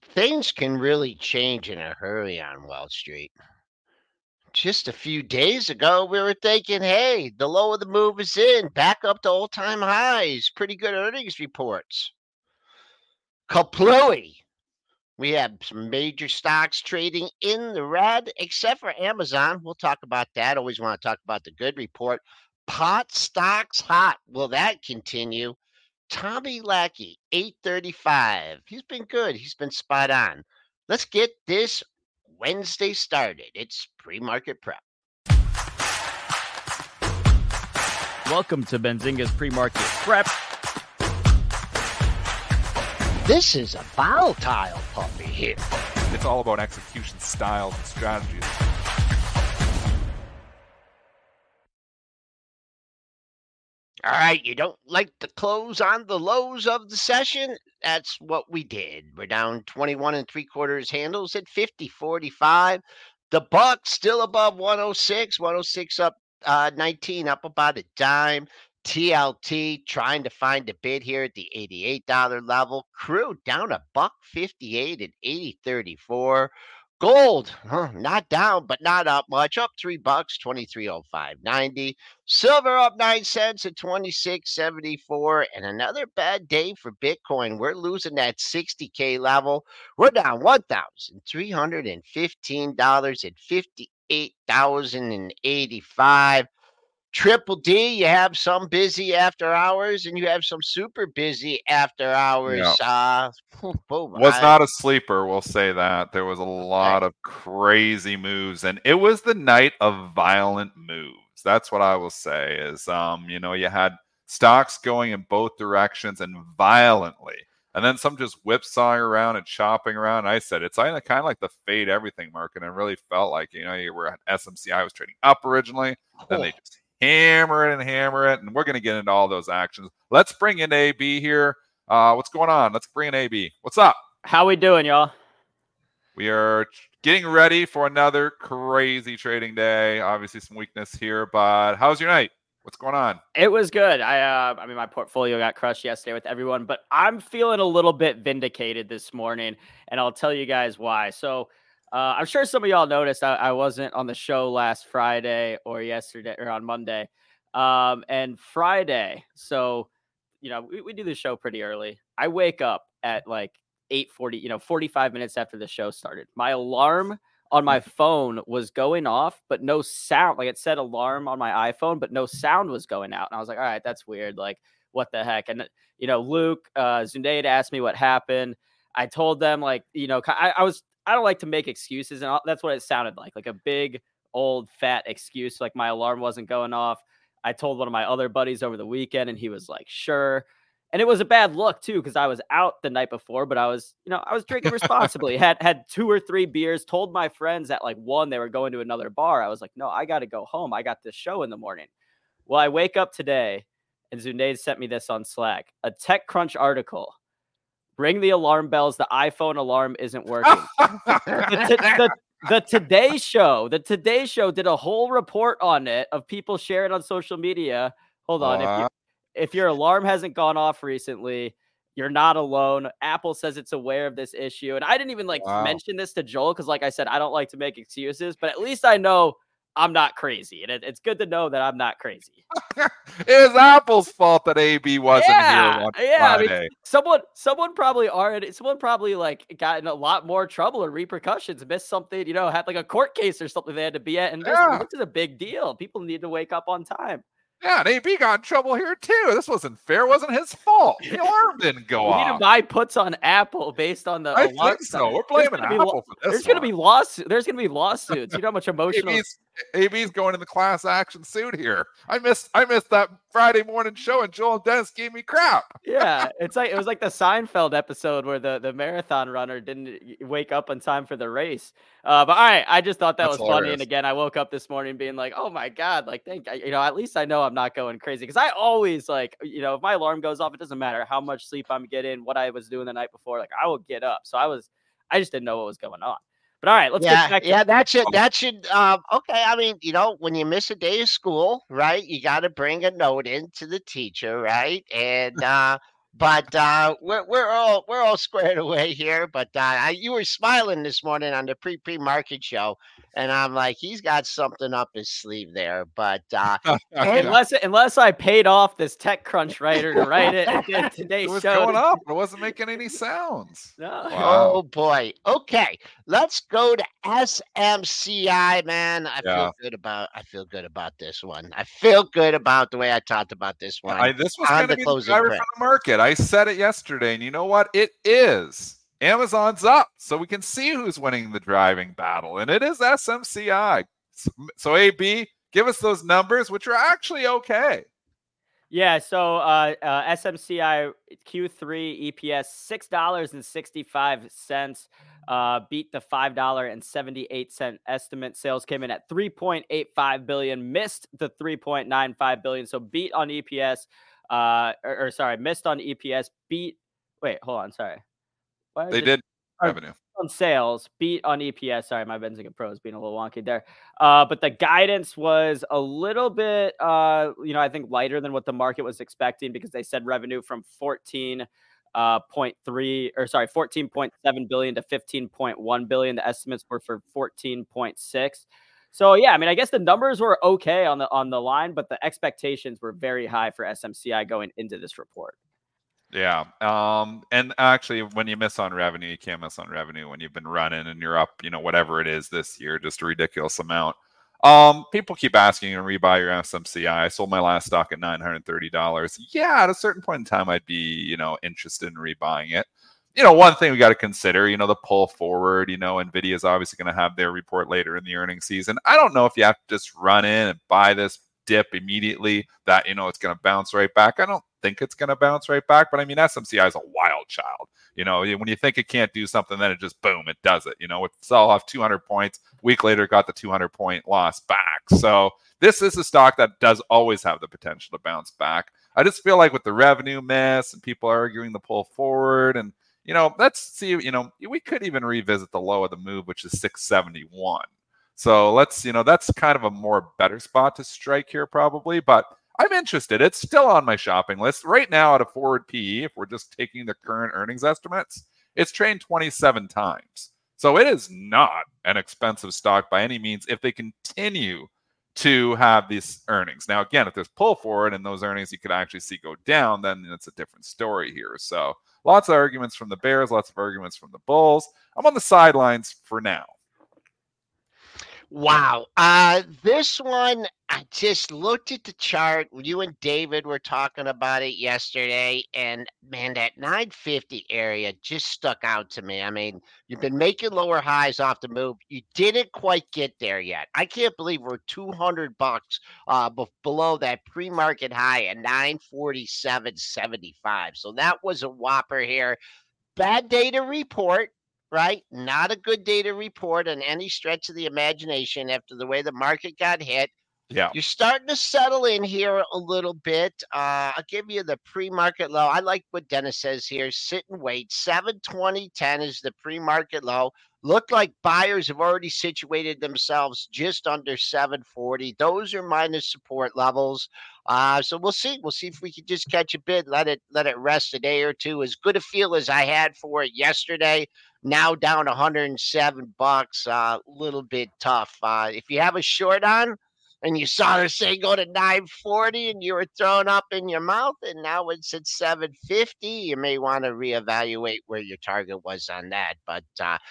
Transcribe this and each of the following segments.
Things can really change in a hurry on Wall Street. Just a few days ago, we were thinking, hey, the low of the move is in, back up to old time highs. Pretty good earnings reports. Kaplooey. We have some major stocks trading in the red, except for Amazon. We'll talk about that. Always want to talk about the good report. Pot stocks hot. Will that continue? Tommy Lackey, 835. He's been good. He's been spot on. Let's get this Wednesday started. It's pre-market prep. Welcome to Benzinga's Pre-Market Prep. This is a volatile puppy here. It's all about execution styles and strategies. All right, you don't like the close on the lows of the session? That's what we did. We're down 21 3/4 handles at 50.45. The buck still above 106, 106 up 19, up about a dime. TLT trying to find a bid here at the $88 level. Crude down $1.58 at 80.34. Gold, not down, but not up much. Up $3, 23.05.90. Silver up 9 cents at 26.74. And another bad day for Bitcoin. We're losing that 60K level. We're down $1,315 at 58,085. Triple D, you have some busy after hours and you have some super busy after hours. Yeah. Was not a sleeper, we'll say that. There was a lot of crazy moves, and it was the night of violent moves. That's what I will say is, you had stocks going in both directions and violently, and then some just whipsawing around and chopping around. I said, it's kind of like the fade everything market, and it really felt like, you were at SMCI was trading up originally, then they just hammer it, and we're going to get into all those actions. Let's bring in AB here. What's going on? Let's bring in AB. What's up? How we doing, y'all? We are getting ready for another crazy trading day. Obviously some weakness here, but how's your night? What's going on? It was good. I mean, my portfolio got crushed yesterday with everyone, but I'm feeling a little bit vindicated this morning, and I'll tell you guys why. So I'm sure some of y'all noticed I wasn't on the show last Friday or yesterday or on Monday. And Friday, so, we do the show pretty early. I wake up at like 8:40, 45 minutes after the show started. My alarm on my phone was going off, but no sound. Like, it said alarm on my iPhone, but no sound was going out. And I was like, all right, that's weird. Like, what the heck? And, Luke, Zundaid asked me what happened. I told them, like, I don't like to make excuses, and that's what it sounded like a big, old, fat excuse. Like, my alarm wasn't going off. I told one of my other buddies over the weekend, and he was like, sure. And it was a bad look too, because I was out the night before, but I was drinking responsibly. had 2 or 3 beers, told my friends at like 1 they were going to another bar. I was like, no, I got to go home. I got this show in the morning. Well, I wake up today, and Zundaid sent me this on Slack, a TechCrunch article. Ring the alarm bells. The iPhone alarm isn't working. The Today Show did a whole report on it of people sharing on social media. Hold on. If your alarm hasn't gone off recently, you're not alone. Apple says it's aware of this issue. And I didn't even mention this to Joel because, like I said, I don't like to make excuses, but at least I know I'm not crazy. And it's good to know that I'm not crazy. It was Apple's fault that AB wasn't here on Friday. I mean, someone probably got in a lot more trouble or repercussions, missed something, had like a court case or something they had to be at. And this is a big deal. People need to wake up on time. Yeah, and AB got in trouble here too. This wasn't fair. It wasn't his fault. The alarm didn't go off. We need to buy puts on Apple based on the alarm. I think so. We're blaming Apple for this. There's going to be lawsuits. There's going to be lawsuits. You know how much emotional. AB's going in the class action suit here. I missed that Friday morning show, and Joel and Dennis gave me crap. Yeah, it was like the Seinfeld episode where the marathon runner didn't wake up in time for the race. But all right, I just thought that was hilarious. Funny. And again, I woke up this morning being like, oh my God, like, at least I know I'm not going crazy. Because I always if my alarm goes off, it doesn't matter how much sleep I'm getting, what I was doing the night before, like I will get up. So I just didn't know what was going on. But all right, let's get back to that should okay. I mean, when you miss a day of school, right, you got to bring a note in to the teacher, right? And But we're all squared away here. But you were smiling this morning on the pre-market show, and I'm like, he's got something up his sleeve there. But unless I paid off this TechCrunch writer to write it today's it was show. Going up. It wasn't making any sounds. No. Wow. Oh boy. Okay, let's go to SMCI, man. I feel good about this one. I feel good about the way I talked about this one. This was going to be the driver for the market. I said it yesterday, and you know what? It is. Amazon's up, so we can see who's winning the driving battle, and it is SMCI. So AB, give us those numbers, which are actually okay. Yeah, so SMCI Q3 EPS $6.65, beat the $5.78 estimate. Sales came in at $3.85 billion, missed the $3.95 billion. So beat on EPS, missed on EPS, beat. Wait, hold on, sorry. They did revenue on sales, beat on EPS. Sorry, my Benzinga Pro is being a little wonky there. But the guidance was a little bit, I think lighter than what the market was expecting, because they said revenue from 14.7 billion to 15.1 billion. The estimates were for 14.6. So yeah, I mean, I guess the numbers were okay on the line, but the expectations were very high for SMCI going into this report. Yeah. And actually, when you miss on revenue, you can't miss on revenue when you've been running and you're up, whatever it is this year, just a ridiculous amount. People keep asking to rebuy your SMCI. I sold my last stock at $930. Yeah, at a certain point in time, I'd be, interested in rebuying it. One thing we got to consider, the pull forward, NVIDIA is obviously going to have their report later in the earnings season. I don't know if you have to just run in and buy this dip immediately that, it's going to bounce right back. I don't think it's going to bounce right back, but I mean, SMCI is a wild child. When you think it can't do something, then it just, boom, it does it. It sell off 200 points. A week later, got the 200-point loss back. So this is a stock that does always have the potential to bounce back. I just feel like with the revenue miss and people arguing the pull forward, and let's see, we could even revisit the low of the move, which is 671. So let's, that's kind of a more better spot to strike here probably, but I'm interested. It's still on my shopping list right now at a forward PE. If we're just taking the current earnings estimates, it's trading 27 times. So it is not an expensive stock by any means if they continue to have these earnings. Now, again, if there's pull forward and those earnings you could actually see go down, then it's a different story here. So lots of arguments from the Bears, lots of arguments from the Bulls. I'm on the sidelines for now. Wow. This one, I just looked at the chart. You and David were talking about it yesterday, and man, that 950 area just stuck out to me. I mean, you've been making lower highs off the move. You didn't quite get there yet. I can't believe we're $200 below that pre-market high at 947.75. So that was a whopper here. Bad data report. Right? Not a good data report on any stretch of the imagination after the way the market got hit. Yeah. You're starting to settle in here a little bit. I'll give you the pre-market low. I like what Dennis says here. Sit and wait. 720.10 is the pre-market low. Look like buyers have already situated themselves just under 740. Those are minus support levels. So we'll see. We'll see if we can just catch a bid. Let it rest a day or two. As good a feel as I had for it yesterday. Now down $107, a little bit tough. If you have a short on and you saw her say go to 940 and you were thrown up in your mouth and now it's at 750, you may want to reevaluate where your target was on that. But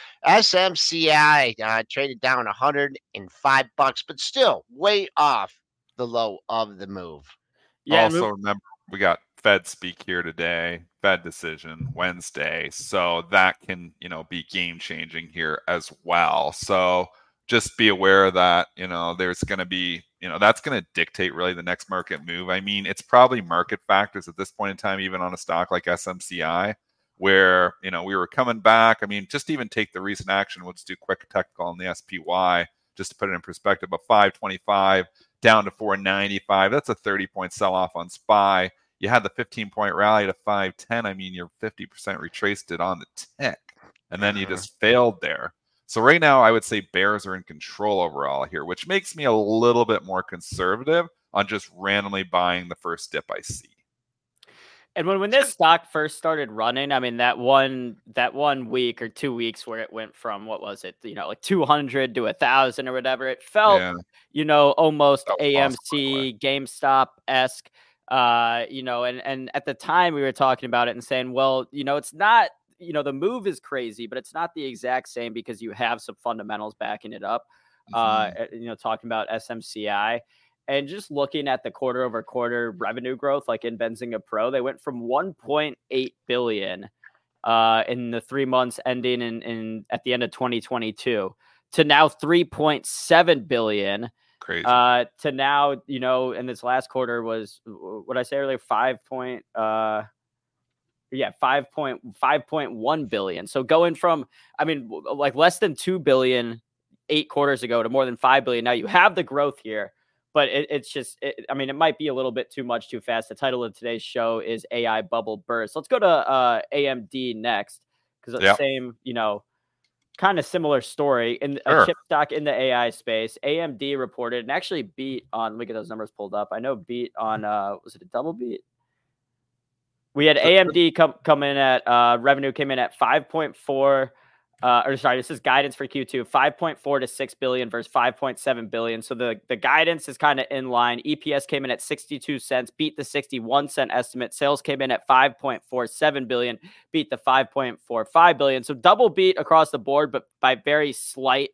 SMCI traded down $105, but still way off the low of the move. Yeah. Also, remember, we got Fed speak here today, Fed decision Wednesday. So that can, be game changing here as well. So just be aware that, there's going to be, that's going to dictate really the next market move. I mean, it's probably market factors at this point in time, even on a stock like SMCI, where, we were coming back. I mean, just even take the recent action. We'll just do quick technical on the SPY, just to put it in perspective, but 525 down to 495. That's a 30-point sell-off on SPY. You had the 15-point rally to 510. I mean, you're 50% retraced it on the tick, and then you just failed there. So right now, I would say bears are in control overall here, which makes me a little bit more conservative on just randomly buying the first dip I see. And when this stock first started running, I mean, that one week or 2 weeks where it went from, what was it, like 200 to 1,000 or whatever, it felt, almost AMC, GameStop-esque, and at the time we were talking about it and saying, well, it's not, the move is crazy, but it's not the exact same because you have some fundamentals backing it up. Talking about SMCI. And just looking at the quarter over quarter revenue growth, like in Benzinga Pro, they went from 1.8 billion in the 3 months ending in at the end of 2022 to now 3.7 billion. Crazy. To now, in this last quarter was what I say earlier, 5.1 billion. So going from, like less than 2 billion 8 quarters ago to more than 5 billion. Now you have the growth here. But it might be a little bit too much too fast. The title of today's show is AI Bubble Burst. Let's go to AMD next because it's the same, kind of similar story in a chip stock in the AI space. AMD reported and actually beat on, let me get those numbers pulled up. I know beat on, was it a double beat? We had AMD come in at, revenue came in at 5.4 this is guidance for Q2, 5.4 to 6 billion versus 5.7 billion. So the guidance is kind of in line. EPS came in at 62 cents, beat the 61 cent estimate. Sales came in at 5.47 billion, beat the 5.45 billion. So double beat across the board, but by a very slight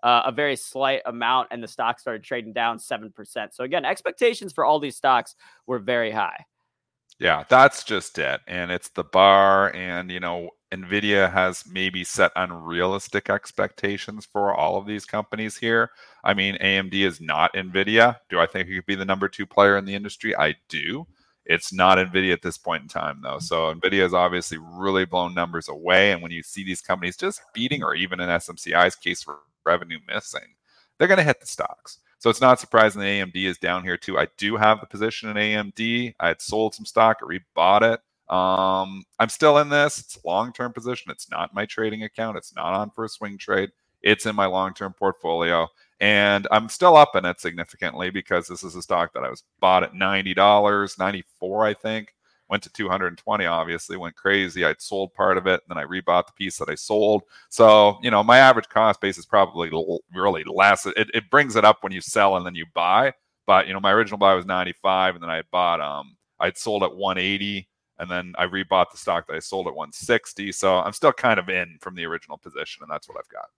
amount. And the stock started trading down 7%. So again, expectations for all these stocks were very high. Yeah, that's just it. And it's the bar. And, NVIDIA has maybe set unrealistic expectations for all of these companies here. I mean, AMD is not NVIDIA. Do I think it could be the number 2 player in the industry? I do. It's not NVIDIA at this point in time, though. So NVIDIA has obviously really blown numbers away. And when you see these companies just beating, or even in SMCI's case for revenue missing, they're going to hit the stocks. So it's not surprising that AMD is down here too. I do have the position in AMD. I had sold some stock, I rebought it. I'm still in this. It's a long-term position. It's not my trading account. It's not on for a swing trade. It's in my long-term portfolio. And I'm still up in it significantly because this is a stock that I was bought at $90, 94, I think. Went to 220, obviously, went crazy. I'd sold part of it, and then I rebought the piece that I sold. So, my average cost base is probably really less. It brings it up when you sell and then you buy. But, my original buy was 95, and then I bought, I'd sold at 180, and then I rebought the stock that I sold at 160. So I'm still kind of in from the original position, and that's what I've got.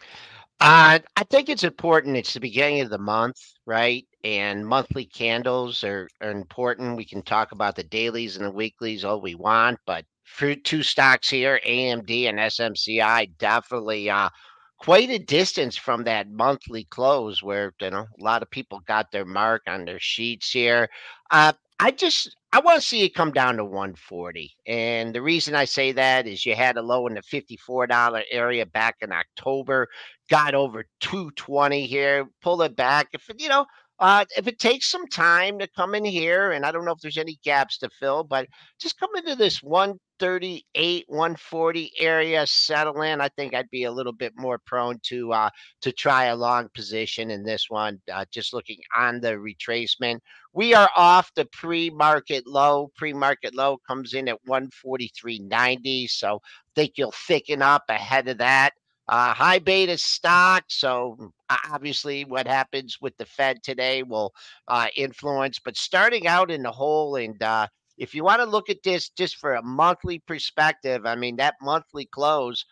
I think it's important. It's the beginning of the month, right? And monthly candles are important. We can talk about the dailies and the weeklies all we want, but for 2 stocks here, AMD and SMCI, definitely quite a distance from that monthly close where a lot of people got their mark on their sheets here. I want to see it come down to 140. And the reason I say that is you had a low in the $54 area back in October, got over 220 here, pull it back. If it takes some time to come in here, and I don't know if there's any gaps to fill, but just come into this 138, 140 area, settle in. I think I'd be a little bit more prone to try a long position in this one, just looking on the retracement. We are off the pre-market low. Pre-market low comes in at 143.90. So I think you'll thicken up ahead of that. High beta stock. So obviously what happens with the Fed today will influence. But starting out in the hole, and if you want to look at this just for a monthly perspective, I mean, that monthly close,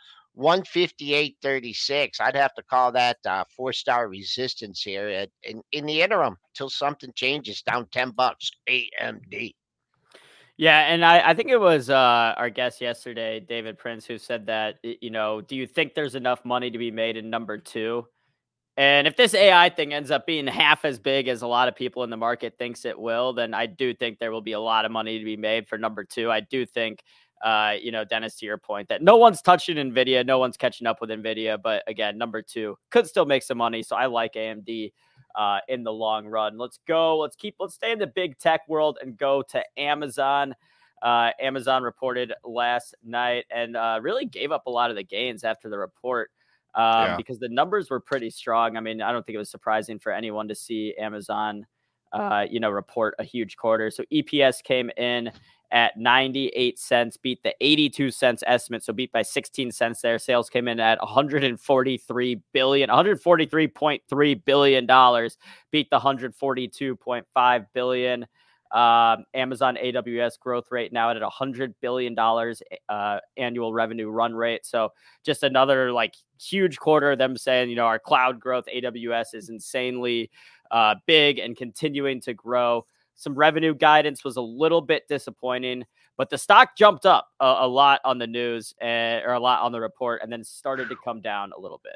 158.36. I'd have to call that 4-star resistance here in the interim till something changes, down $10. AMD. Yeah, and I think it was our guest yesterday, David Prince, who said that, do you think there's enough money to be made in number 2? And if this AI thing ends up being half as big as a lot of people in the market thinks it will, then I do think there will be a lot of money to be made for number 2. I do think, Dennis, to your point, that no one's touching NVIDIA, no one's catching up with NVIDIA. But again, number 2 could still make some money. So I like AMD in the long run. Let's stay in the big tech world and go to Amazon. Amazon reported last night and really gave up a lot of the gains after the report because the numbers were pretty strong. I mean, I don't think it was surprising for anyone to see Amazon, report a huge quarter. So EPS came in at 98 cents, beat the 82 cents estimate. So beat by 16 cents there. Sales came in at $143.3 billion, beat the $142.5 billion. Amazon AWS growth rate now at $100 billion annual revenue run rate. So just another like huge quarter of them saying, our cloud growth, AWS is insanely big and continuing to grow. Some revenue guidance was a little bit disappointing, but the stock jumped up a lot on the news or a lot on the report and then started to come down a little bit.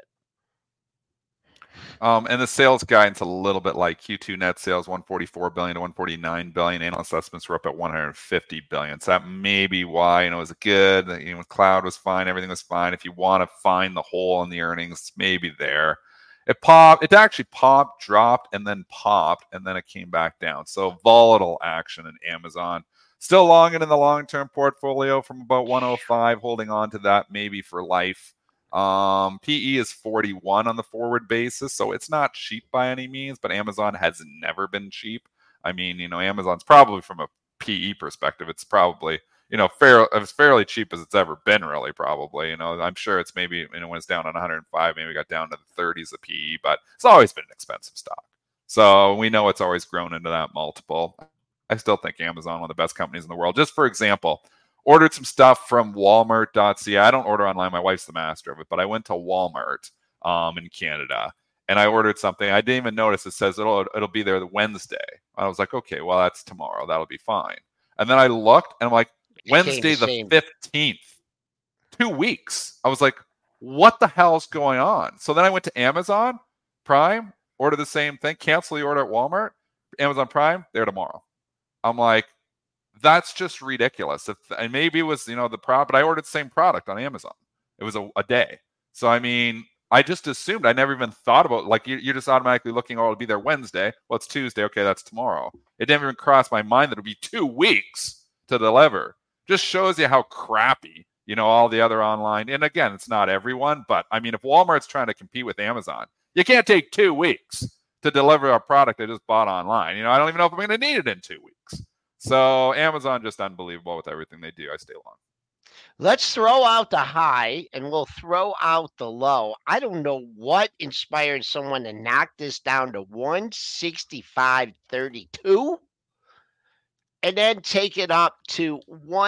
And the sales guidance a little bit like Q2 net sales, 144 billion to 149 billion. Analyst estimates were up at 150 billion. So that may be why, it was good. Cloud was fine. Everything was fine. If you want to find the hole in the earnings, maybe there. It popped. It actually popped, dropped, and then popped, and then it came back down. So volatile action in Amazon. Still long in the long-term portfolio from about 105, holding on to that maybe for life. PE is 41 on the forward basis, so it's not cheap by any means, but Amazon has never been cheap. I mean, Amazon's probably from a PE perspective, it's probably, as fairly cheap as it's ever been, really, probably. I'm sure it's maybe, when it's down on 105, maybe got down to the 30s of PE, but it's always been an expensive stock. So we know it's always grown into that multiple. I still think Amazon, one of the best companies in the world. Just for example, ordered some stuff from Walmart.ca. I don't order online. My wife's the master of it, but I went to Walmart in Canada and I ordered something. I didn't even notice it says it'll be there the Wednesday. I was like, okay, well, that's tomorrow. That'll be fine. And then I looked and I'm like, Wednesday the 15th, 2 weeks. I was like, what the hell's going on? So then I went to Amazon Prime, ordered the same thing, cancel the order at Walmart, Amazon Prime, there tomorrow. I'm like, that's just ridiculous. And maybe it was, the product, but I ordered the same product on Amazon. It was a day. So, I mean, I just assumed, I never even thought about, like, you're just automatically looking, it'll be there Wednesday. Well, it's Tuesday. Okay, that's tomorrow. It didn't even cross my mind that it would be 2 weeks to deliver. Just shows you how crappy, all the other online. And again, it's not everyone, but I mean, if Walmart's trying to compete with Amazon, you can't take 2 weeks to deliver a product I just bought online. I don't even know if I'm going to need it in 2 weeks. So Amazon, just unbelievable with everything they do. I stay long. Let's throw out the high and we'll throw out the low. I don't know what inspired someone to knock this down to 165.32 and then take it up to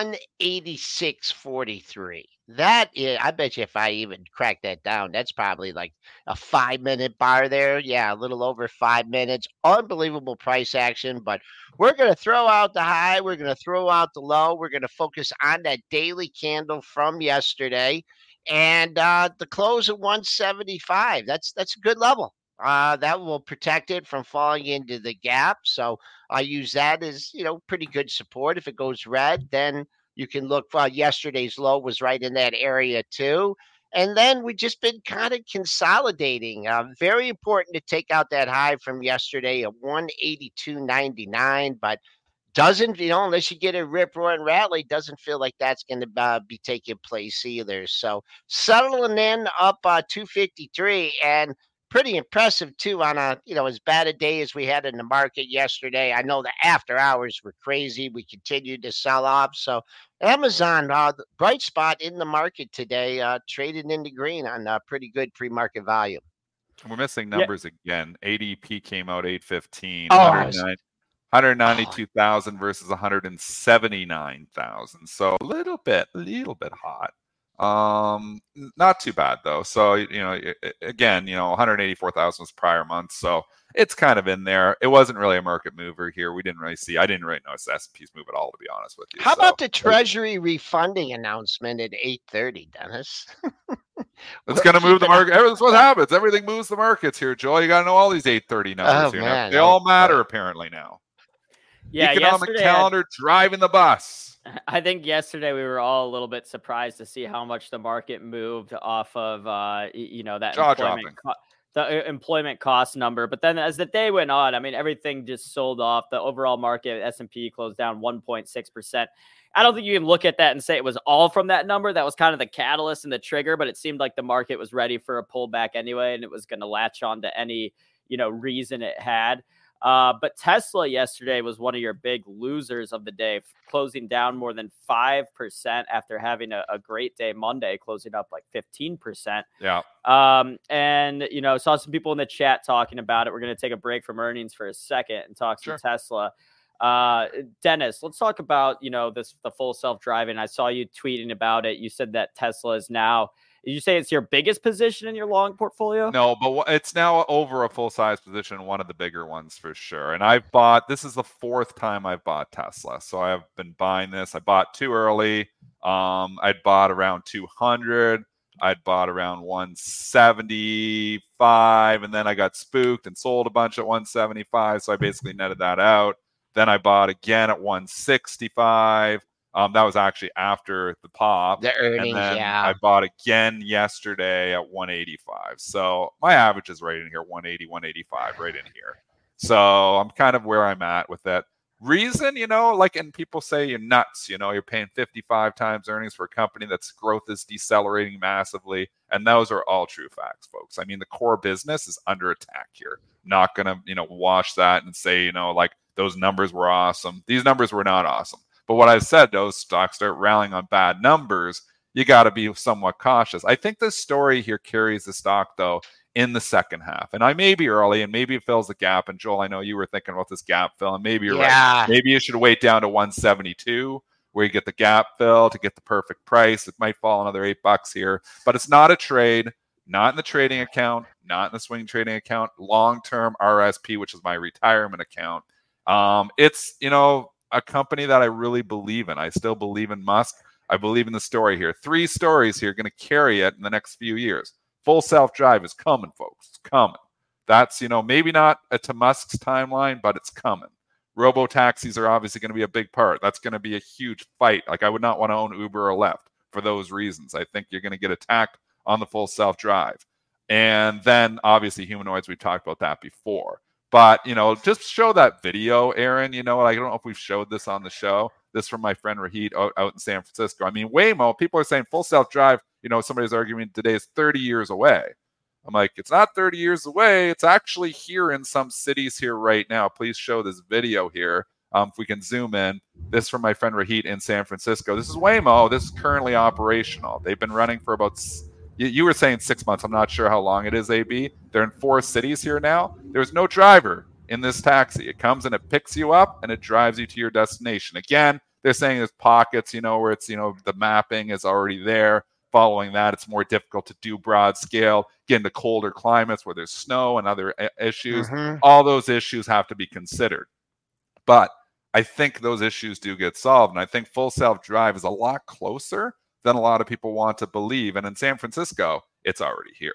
186.43. That is, I bet you if I even crack that down, that's probably like a 5-minute bar there. Yeah, a little over 5 minutes. Unbelievable price action, but we're going to throw out the high. We're going to throw out the low. We're going to focus on that daily candle from yesterday and the close at 175. That's a good level. That will protect it from falling into the gap. So I use that as, pretty good support. If it goes red, then you can look for yesterday's low was right in that area too. And then we've just been kind of consolidating. Very important to take out that high from yesterday at 182.99, but doesn't, unless you get a rip roaring rally, doesn't feel like that's going to be taking place either. So settling in up 253 and pretty impressive too on a, as bad a day as we had in the market yesterday. I know the after hours were crazy. We continued to sell off. So Amazon, the bright spot in the market today, traded into green on pretty good pre-market volume. We're missing numbers again. ADP came out 815, 192,000 versus 179,000. So a little bit hot. Not too bad though. So, again, 184,000 was prior month. So it's kind of in there. It wasn't really a market mover here. I didn't really notice S&P's move at all, to be honest with you. How about the Treasury refunding announcement at 8:30, Dennis? It's going to move the market. That's what happens. Everything moves the markets here, Joel. You got to know all these 8:30 numbers here. Man, they all matter apparently now. Yeah, economic calendar driving the bus. I think yesterday we were all a little bit surprised to see how much the market moved off of, that the employment cost number. But then as the day went on, I mean, everything just sold off. The overall market, S&P closed down 1.6%. I don't think you can look at that and say it was all from that number. That was kind of the catalyst and the trigger, but it seemed like the market was ready for a pullback anyway, and it was going to latch on to any, reason it had. But Tesla yesterday was one of your big losers of the day, closing down more than 5% after having a great day Monday, closing up like 15%. Yeah. And, saw some people in the chat talking about it. We're going to take a break from earnings for a second and talk some Tesla. Dennis, let's talk about, the full self-driving. I saw you tweeting about it. You said that Tesla is now, did you say it's your biggest position in your long portfolio? No, but it's now over a full-size position, one of the bigger ones for sure. And this is the 4th time I've bought Tesla. So I've been buying this. I bought too early. I'd bought around 200. I'd bought around 175, and then I got spooked and sold a bunch at 175. So I basically netted that out. Then I bought again at 165. That was actually after the pop. The earnings, and then yeah. I bought again yesterday at 185. So my average is right in here, 180, 185, right in here. So I'm kind of where I'm at with that. Reason, and people say you're nuts, you're paying 55 times earnings for a company that's growth is decelerating massively. And those are all true facts, folks. I mean, the core business is under attack here. Not going to, wash that and say, those numbers were awesome. These numbers were not awesome. But what I said, those stocks start rallying on bad numbers, you got to be somewhat cautious. I think this story here carries the stock, though, in the second half. And I may be early, and maybe it fills the gap. And Joel, I know you were thinking about this gap fill, and maybe you're right. Maybe you should wait down to 172, where you get the gap fill to get the perfect price. It might fall another $8 here, but it's not a trade, not in the trading account, not in the swing trading account, long-term RSP, which is my retirement account. It's, a company that I really believe in. I still believe in Musk. I believe in the story here. 3 stories here going to carry it in the next few years. Full self-drive is coming, folks. It's coming. That's, maybe not to Musk's timeline, but it's coming. Robo-taxis are obviously going to be a big part. That's going to be a huge fight. Like, I would not want to own Uber or Lyft for those reasons. I think you're going to get attacked on the full self-drive. And then, obviously, humanoids, we talked about that before. But, just show that video, Aaron. I don't know if we've showed this on the show. This from my friend Rahit out in San Francisco. I mean, Waymo, people are saying full self-drive, somebody's arguing today is 30 years away. I'm like, it's not 30 years away. It's actually here in some cities here right now. Please show this video here. If we can zoom in. This from my friend Rahit in San Francisco. This is Waymo. This is currently operational. They've been running for about... You were saying 6 months. I'm not sure how long it is, AB. They're in 4 cities here now. There's no driver in this taxi. It comes and it picks you up and it drives you to your destination. Again, they're saying there's pockets, where it's, the mapping is already there. Following that, it's more difficult to do broad scale, get into colder climates where there's snow and other issues. Mm-hmm. All those issues have to be considered. But I think those issues do get solved. And I think full self-drive is a lot closer than a lot of people want to believe. And in San Francisco, it's already here.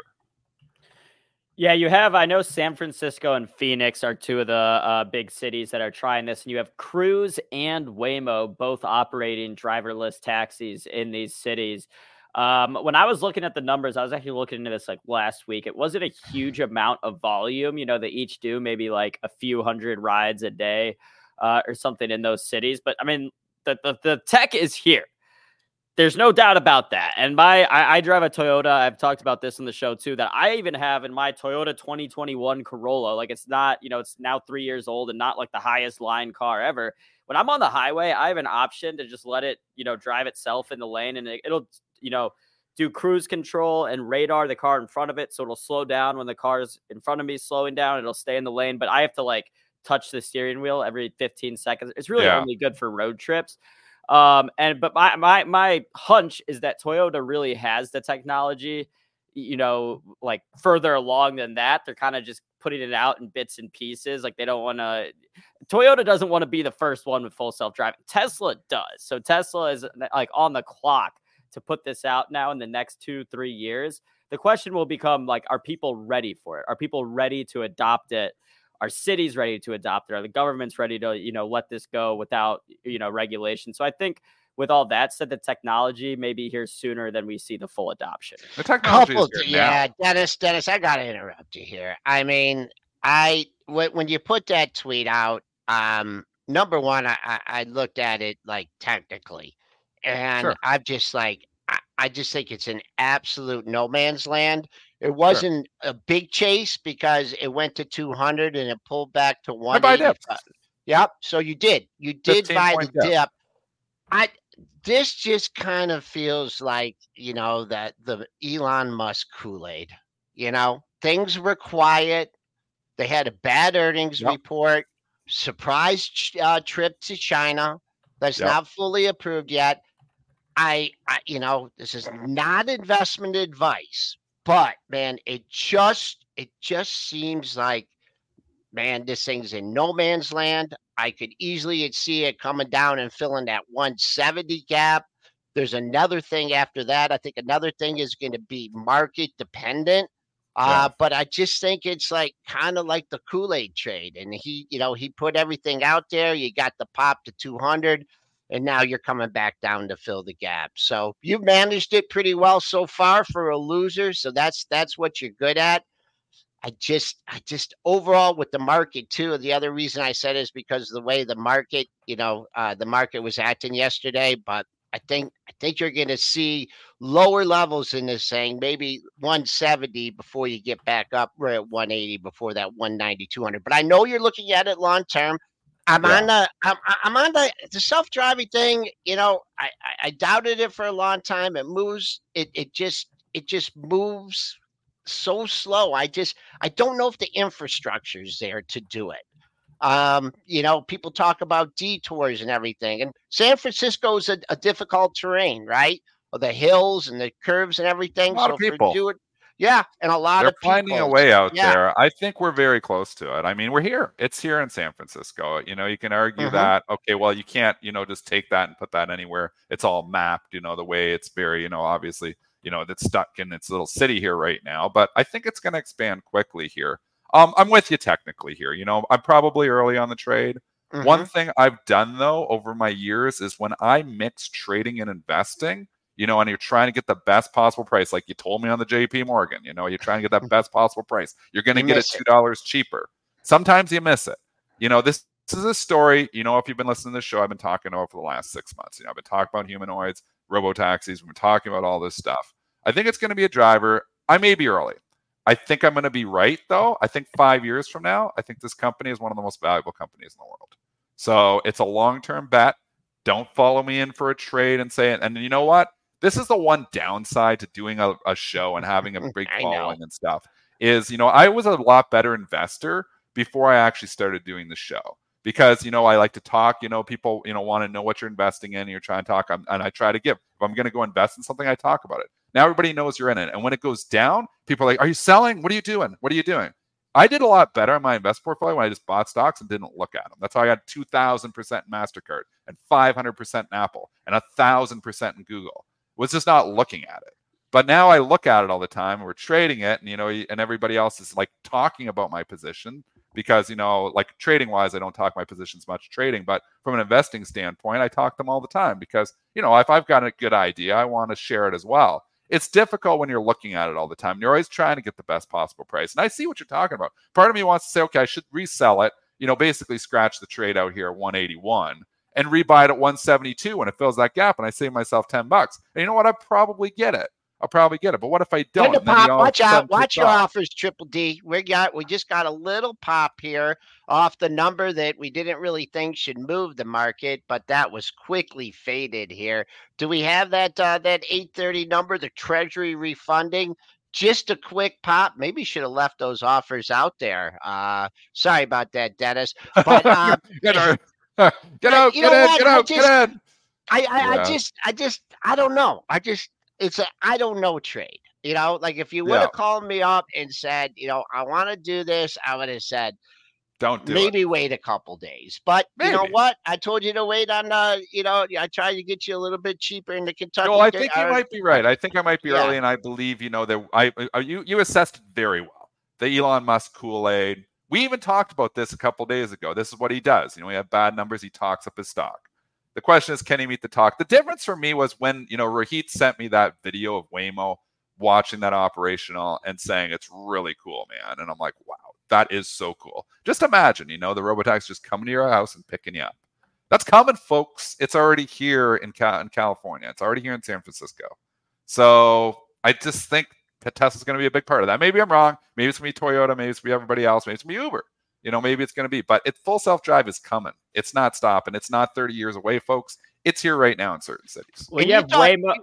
Yeah, you have, I know San Francisco and Phoenix are 2 of the big cities that are trying this. And you have Cruise and Waymo both operating driverless taxis in these cities. When I was looking at the numbers, I was actually looking into this like last week. It wasn't a huge amount of volume. They each do maybe like a few hundred rides a day or something in those cities. But I mean, the tech is here. There's no doubt about that. And I drive a Toyota. I've talked about this in the show too, that I even have in my Toyota 2021 Corolla. Like, it's not, it's now 3 years old and not like the highest line car ever. When I'm on the highway, I have an option to just let it, drive itself in the lane, and it'll, do cruise control and radar the car in front of it. So it'll slow down when the car's in front of me slowing down. It'll stay in the lane, but I have to like touch the steering wheel every 15 seconds. It's really only good for road trips. But my hunch is that Toyota really has the technology, like further along than that. They're kind of just putting it out in bits and pieces. Like, they don't want to, Toyota doesn't want to be the first one with full self-driving. Tesla does. So Tesla is like on the clock to put this out now in the next 2-3 years. The question will become like, are people ready for it? Are people ready to adopt it? Are cities ready to adopt it? Are the governments ready to, let this go without, regulation? So I think with all that said, the technology may be here sooner than we see the full adoption. The technology is here now. Dennis, I got to interrupt you here. I mean, when you put that tweet out, number one, I looked at it like technically, and I'm just like, I just think it's an absolute no man's land. It wasn't a big chase because it went to 200 and it pulled back to I buy dips. 185. Yep. So you did buy the dip. This just kind of feels like, that the Elon Musk Kool-Aid. Things were quiet. They had a bad earnings report, surprise trip to China that's not fully approved yet. This is not investment advice, but man, it just seems like, man, this thing's in no man's land. I could easily see it coming down and filling that 170 gap. There's another thing after that. I think another thing is going to be market dependent. But I just think it's like kind of like the Kool-Aid trade. And he put everything out there. You got the pop to 200, and now you're coming back down to fill the gap. So you've managed it pretty well so far for a loser. So that's what you're good at. I just overall with the market too. The other reason I said is because of the way the market, the market was acting yesterday. But I think you're going to see lower levels in this thing, maybe 170 before you get back up. We're at 180 before that 190, 200. But I know you're looking at it long term. I'm on the self-driving thing. I doubted it for a long time. It moves. It just moves so slow. I don't know if the infrastructure is there to do it. People talk about detours and everything, and San Francisco is a difficult terrain, right? The hills and the curves and everything. A lot of people. And a lot of people. They're finding a way out there. I think we're very close to it. I mean, we're here. It's here in San Francisco. You can argue that, okay, well, you can't, just take that and put that anywhere. It's all mapped, the way it's very, obviously, that's stuck in its little city here right now. But I think it's going to expand quickly here. I'm with you technically here. I'm probably early on the trade. One thing I've done, though, over my years is when I mix trading and investing, and you're trying to get the best possible price, like you told me on the JP Morgan, you're trying to get that best possible price. You're going to get it $2 cheaper. Sometimes you miss it. This is a story, if you've been listening to the show, I've been talking over the last 6 months. I've been talking about humanoids, robo-taxis. We've been talking about all this stuff. I think it's going to be a driver. I may be early. I think I'm going to be right, though. I think 5 years from now, I think this company is one of the most valuable companies in the world. So it's a long-term bet. Don't follow me in for a trade and say it. And you know what? This is the one downside to doing a show and having a big following and stuff is, I was a lot better investor before I actually started doing the show because, I like to talk, people, want to know what you're investing in and you're trying to talk and I try to give. If I'm going to go invest in something, I talk about it. Now everybody knows you're in it. And when it goes down, people are like, are you selling? What are you doing? What are you doing? I did a lot better in my investment portfolio when I just bought stocks and didn't look at them. That's how I got 2,000% in MasterCard and 500% in Apple and 1,000% in Google. Was just not looking at it. But now I look at it all the time. We're trading it, and and everybody else is like talking about my position because like trading wise, I don't talk my positions much trading, but from an investing standpoint, I talk them all the time because if I've got a good idea, I want to share it as well. It's difficult when you're looking at it all the time. You're always trying to get the best possible price, and I see what you're talking about. Part of me wants to say, okay, I should resell it. Basically scratch the trade out here at 181. And rebuy it at 172 when it fills that gap, and I save myself $10. And you know what? I'll probably get it. But what if I don't? Watch out! Watch your offers, Triple D. We just got a little pop here off the number that we didn't really think should move the market, but that was quickly faded here. Do we have that 830 number, the Treasury refunding? Just a quick pop. Maybe should have left those offers out there. Sorry about that, Dennis. But get out! Get in! I don't know. It's a I don't know trade. Like if you would have called me up and said, I want to do this, I would have said, don't do maybe it. Wait a couple days. But you know what? I told you to wait on I tried to get you a little bit cheaper in the Kentucky. No, I think you might be right. I think I might be early, and I believe that you assessed it very well. The Elon Musk Kool-Aid. We even talked about this a couple days ago. This is what he does. We have bad numbers. He talks up his stock. The question is, can he meet the talk? The difference for me was when, Rohit sent me that video of Waymo watching that operational and saying, it's really cool, man. And I'm like, wow, that is so cool. Just imagine, the robotaxi just coming to your house and picking you up. That's coming, folks. It's already here in California. It's already here in San Francisco. So I just think Tesla's going to be a big part of that. Maybe I'm wrong. Maybe it's going to be Toyota. Maybe it's going to be everybody else. Maybe it's going to be Uber. Maybe it's going to be. But full self-drive is coming. It's not stopping. It's not 30 years away, folks. It's here right now in certain cities. Well, you have way more.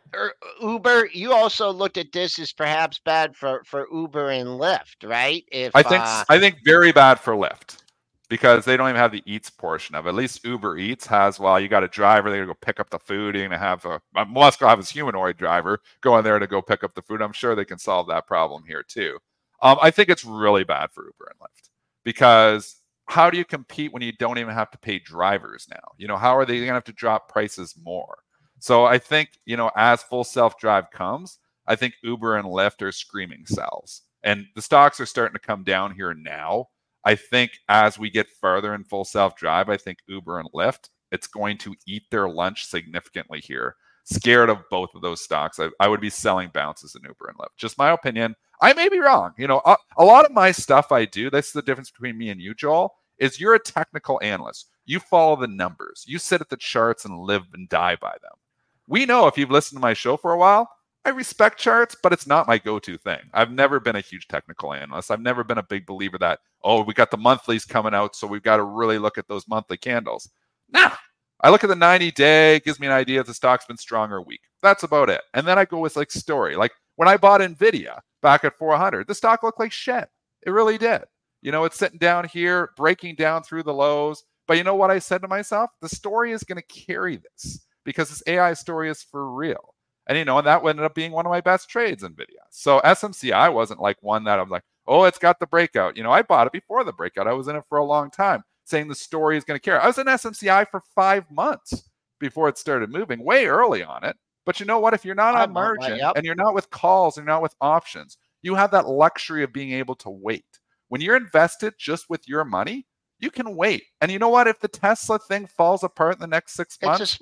Uber, you also looked at this as perhaps bad for Uber and Lyft, right? I think very bad for Lyft, because they don't even have the eats portion of it. At least Uber Eats has, you got a driver, they're going to go pick up the food. You're going to have must go have his humanoid driver go in there to go pick up the food. I'm sure they can solve that problem here too. I think it's really bad for Uber and Lyft, because how do you compete when you don't even have to pay drivers now? How are they going to have to drop prices more? So I think, as full self-drive comes, I think Uber and Lyft are screaming sells. And the stocks are starting to come down here now. I think as we get further in full self-drive, I think Uber and Lyft, it's going to eat their lunch significantly here. Scared of both of those stocks. I would be selling bounces in Uber and Lyft. Just my opinion. I may be wrong. A lot of my stuff I do, that's the difference between me and you, Joel, is you're a technical analyst. You follow the numbers. You sit at the charts and live and die by them. We know, if you've listened to my show for a while, I respect charts, but it's not my go-to thing. I've never been a huge technical analyst. I've never been a big believer that, we got the monthlies coming out, so we've got to really look at those monthly candles. Nah, I look at the 90-day, gives me an idea if the stock's been strong or weak. That's about it. And then I go with story. Like when I bought NVIDIA back at 400, the stock looked like shit. It really did. It's sitting down here, breaking down through the lows. But you know what I said to myself? The story is going to carry this, because this AI story is for real. And, and that ended up being one of my best trades, NVIDIA. So SMCI wasn't like one that I'm like, it's got the breakout. I bought it before the breakout. I was in it for a long time, saying the story is going to carry. I was in SMCI for 5 months before it started moving, way early on it. But you know what? If you're not on margin and you're not with calls and you're not with options, you have that luxury of being able to wait. When you're invested just with your money, you can wait. And you know what? If the Tesla thing falls apart in the next 6 months,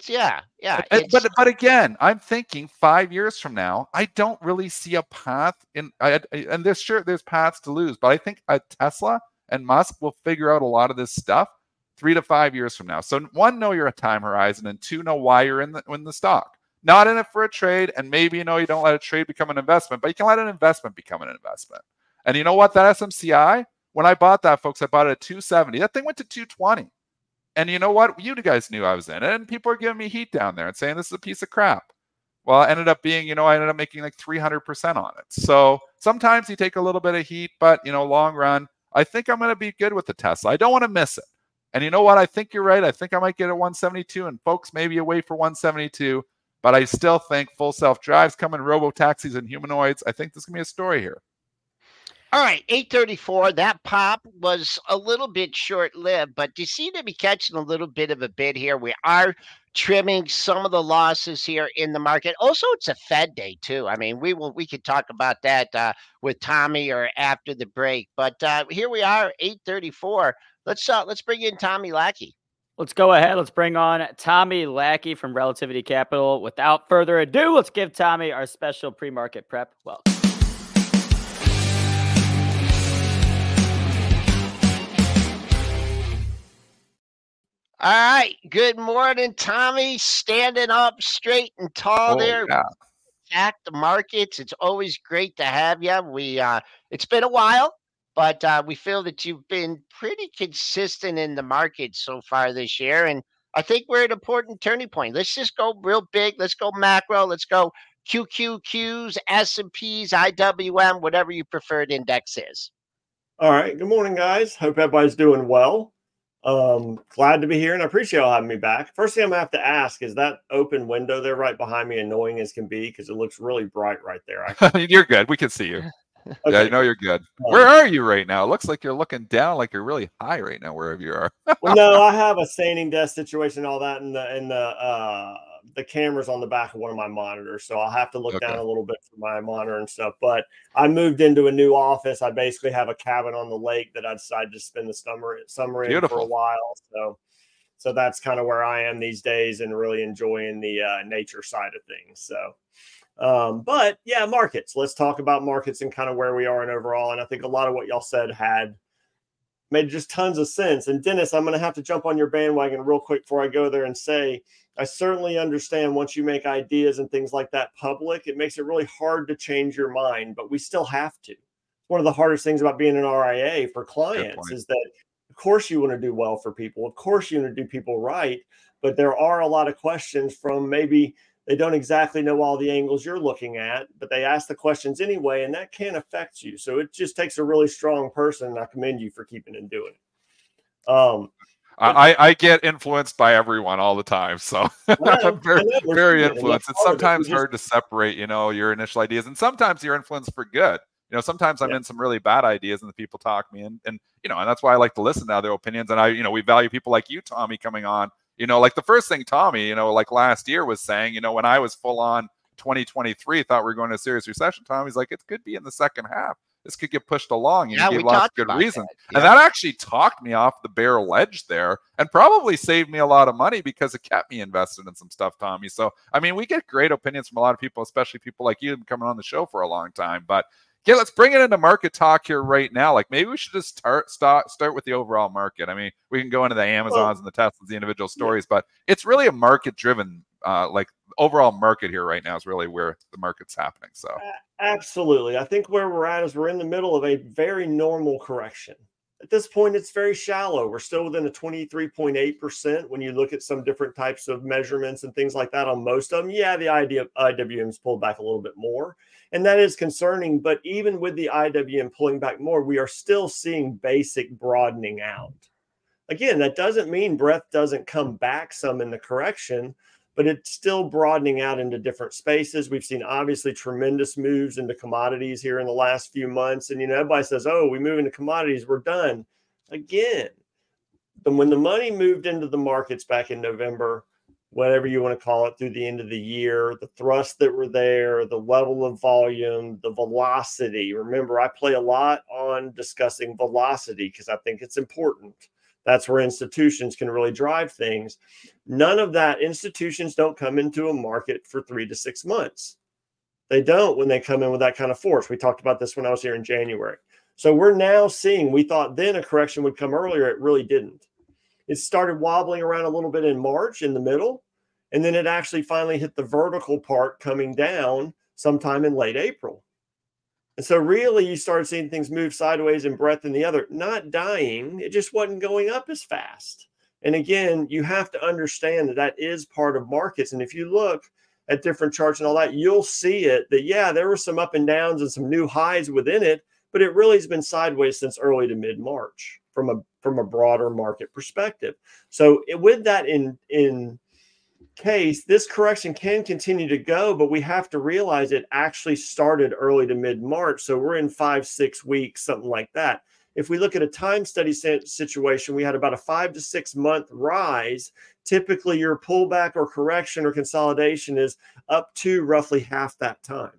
But again, I'm thinking 5 years from now, I don't really see a path and there's paths to lose, but I think Tesla and Musk will figure out a lot of this stuff 3 to 5 years from now. So 1, know your time horizon, and 2, know why you're in the stock. Not in it for a trade, and maybe you don't let a trade become an investment, but you can let an investment become an investment. And you know what? That SMCI, when I bought that, folks, I bought it at 270. That thing went to 220. And you know what? You guys knew I was in it, and people are giving me heat down there and saying this is a piece of crap. Well, it ended up being, I ended up making like 300% on it. So sometimes you take a little bit of heat, but, long run, I think I'm going to be good with the Tesla. I don't want to miss it. And you know what? I think you're right. I think I might get a 172, and folks, maybe you wait for 172. But I still think full self-drives coming, robo-taxis and humanoids. I think there's going to be a story here. All right, 834, that pop was a little bit short-lived, but you seem to be catching a little bit of a bid here. We are trimming some of the losses here in the market. Also, it's a Fed day, too. I mean, we could talk about that with Tommy or after the break. But here we are, 834. Let's bring in Tommy Lackey. Let's go ahead. Let's bring on Tommy Lackey from Relativity Capital. Without further ado, let's give Tommy our special pre-market prep. Well, all right. Good morning, Tommy. Standing up straight and tall there. Yeah. Attack the markets. It's always great to have you. It's been a while, but we feel that you've been pretty consistent in the market so far this year. And I think we're at an important turning point. Let's just go real big. Let's go macro. Let's go QQQs, S&Ps, IWM, whatever your preferred index is. All right. Good morning, guys. Hope everybody's doing well. Glad to be here, and I appreciate y'all having me back. First thing I'm gonna have to ask, is that open window there right behind me annoying as can be? Because it looks really bright right there. You're good. We can see you. Okay. Yeah, I know you're good. Where are you right now? It looks like you're looking down, like you're really high right now, wherever you are. Well, no, I have a standing desk situation, all that, and the camera's on the back of one of my monitors, so I'll have to look down a little bit for my monitor and stuff. But I moved into a new office. I basically have a cabin on the lake that I decided to spend the summer in for a while. So that's kind of where I am these days, and really enjoying the nature side of things. So, but yeah, markets. Let's talk about markets and kind of where we are and overall. And I think a lot of what y'all said had made just tons of sense. And Dennis, I'm going to have to jump on your bandwagon real quick before I go there and say, I certainly understand once you make ideas and things like that public, it makes it really hard to change your mind, but we still have to. One of the hardest things about being an RIA for clients is that, of course, you want to do well for people. Of course, you want to do people right. But there are a lot of questions from maybe they don't exactly know all the angles you're looking at, but they ask the questions anyway, and that can affect you. So it just takes a really strong person, and I commend you for keeping and doing it. I get influenced by everyone all the time, so I'm very influenced. It's sometimes hard to separate, your initial ideas, and sometimes you're influenced for good. Sometimes I'm in some really bad ideas, and the people talk me, and that's why I like to listen to other opinions. And we value people like you, Tommy, coming on. Like the first thing Tommy, like last year was saying, when I was full on 2023, thought we were going to a serious recession. Tommy's like, it could be in the second half. This could get pushed along, and he gave lots of good reasons. Yeah. And that actually talked me off the bare ledge there, and probably saved me a lot of money because it kept me invested in some stuff, Tommy. So, we get great opinions from a lot of people, especially people like you coming on the show for a long time. But yeah, let's bring it into market talk here right now. Like maybe we should just start with the overall market. We can go into the Amazons and the Teslas, the individual stories, but it's really a market-driven, overall market here right now is really where the market's happening. So absolutely. I think where we're at is we're in the middle of a very normal correction. At this point, it's very shallow. We're still within a 23.8% when you look at some different types of measurements and things like that on most of them. Yeah, the IWM's pulled back a little bit more, and that is concerning. But even with the IWM pulling back more, we are still seeing basic broadening out. Again, that doesn't mean breadth doesn't come back some in the correction, but it's still broadening out into different spaces. We've seen obviously tremendous moves into commodities here in the last few months. And, everybody says, oh, we move into commodities, we're done. Again, when the money moved into the markets back in November, whatever you want to call it, through the end of the year, the thrusts that were there, the level of volume, the velocity. Remember, I play a lot on discussing velocity because I think it's important. That's where institutions can really drive things. None of that. Institutions don't come into a market for 3 to 6 months. They don't when they come in with that kind of force. We talked about this when I was here in January. So we're now seeing, we thought then a correction would come earlier. It really didn't. It started wobbling around a little bit in March in the middle, and then it actually finally hit the vertical part coming down sometime in late April. And so really you started seeing things move sideways and breadth in the other, not dying. It just wasn't going up as fast. And again, you have to understand that that is part of markets. And if you look at different charts and all that, you'll see it that, yeah, there were some up and downs and some new highs within it, but it really has been sideways since early to mid-March from a broader market perspective. So with that in case, this correction can continue to go, but we have to realize it actually started early to mid-March. So we're in 5-6 weeks, something like that. If we look at a time study situation, we had about a 5 to 6 month rise. Typically, your pullback or correction or consolidation is up to roughly half that time.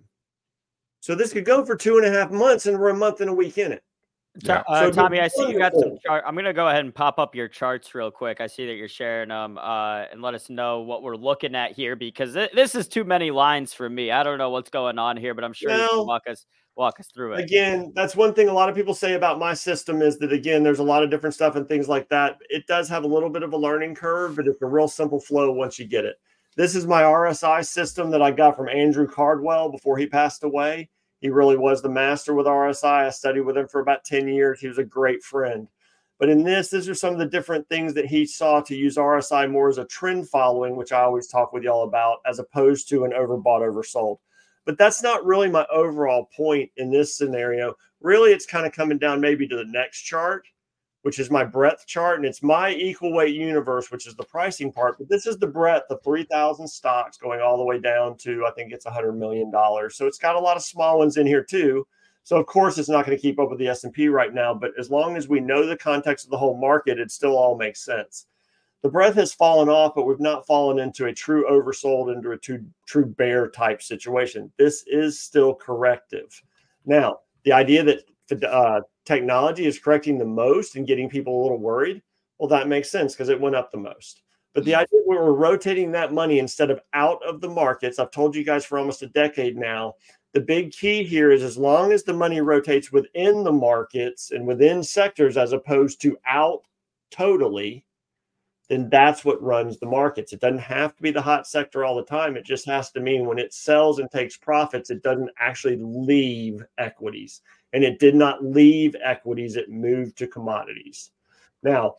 So this could go for 2.5 months, and we're a month and a week in it. Yeah. Tommy, I see you got some chart. I'm going to go ahead and pop up your charts real quick. I see that you're sharing them and let us know what we're looking at here, because this is too many lines for me. I don't know what's going on here, but I'm sure you can walk us through it. Again, that's one thing a lot of people say about my system is that, again, there's a lot of different stuff and things like that. It does have a little bit of a learning curve, but it's a real simple flow once you get it. This is my RSI system that I got from Andrew Cardwell before he passed away. He really was the master with RSI. I studied with him for about 10 years. He was a great friend. But in these are some of the different things that he saw to use RSI more as a trend following, which I always talk with y'all about, as opposed to an overbought, oversold. But that's not really my overall point in this scenario. Really, it's kind of coming down maybe to the next chart, which is my breadth chart. And it's my equal weight universe, which is the pricing part. But this is the breadth of 3,000 stocks going all the way down to, I think it's $100 million. So it's got a lot of small ones in here too. So of course it's not going to keep up with the S&P right now, but as long as we know the context of the whole market, it still all makes sense. The breadth has fallen off, but we've not fallen into a true oversold, into a true bear type situation. This is still corrective. Now, the idea that technology is correcting the most and getting people a little worried, well, that makes sense because it went up the most. But the idea we were rotating that money instead of out of the markets, I've told you guys for almost a decade now, the big key here is as long as the money rotates within the markets and within sectors as opposed to out totally, then that's what runs the markets. It doesn't have to be the hot sector all the time. It just has to mean when it sells and takes profits, it doesn't actually leave equities. And it did not leave equities. It moved to commodities. Now,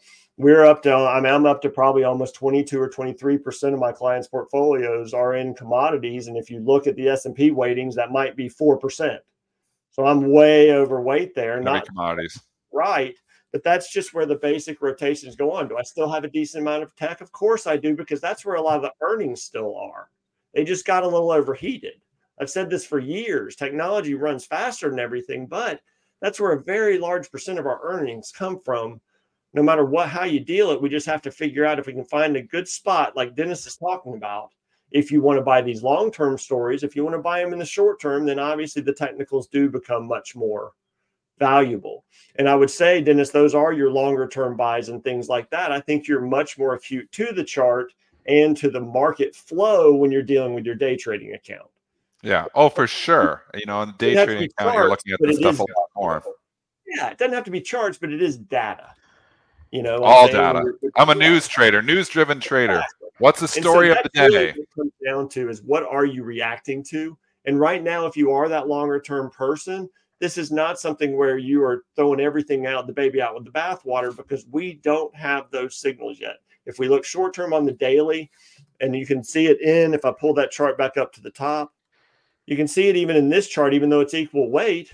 I'm up to probably almost 22 or 23% of my clients' portfolios are in commodities. And if you look at the S&P weightings, that might be 4%. So I'm way overweight there. Not commodities. Right. But that's just where the basic rotations go on. Do I still have a decent amount of tech? Of course I do, because that's where a lot of the earnings still are. They just got a little overheated. I've said this for years. Technology runs faster than everything, but that's where a very large percent of our earnings come from. No matter how you deal it, we just have to figure out if we can find a good spot like Dennis is talking about. If you want to buy these long-term stories, if you want to buy them in the short term, then obviously the technicals do become much more valuable. And I would say, Dennis, those are your longer term buys and things like that. I think you're much more acute to the chart and to the market flow when you're dealing with your day trading account. Yeah. Oh, for sure. You know, in the day trading account, you're looking at the stuff a lot more. Yeah, it doesn't have to be charts, but it is data. You know, all data. I'm a news trader, news-driven trader. Exactly. What's the story of the day? Really what it comes down to is what are you reacting to? And right now, if you are that longer-term person, this is not something where you are throwing everything out, the baby out with the bathwater, because we don't have those signals yet. If we look short-term on the daily, and you can see it if I pull that chart back up to the top, you can see it even in this chart, even though it's equal weight.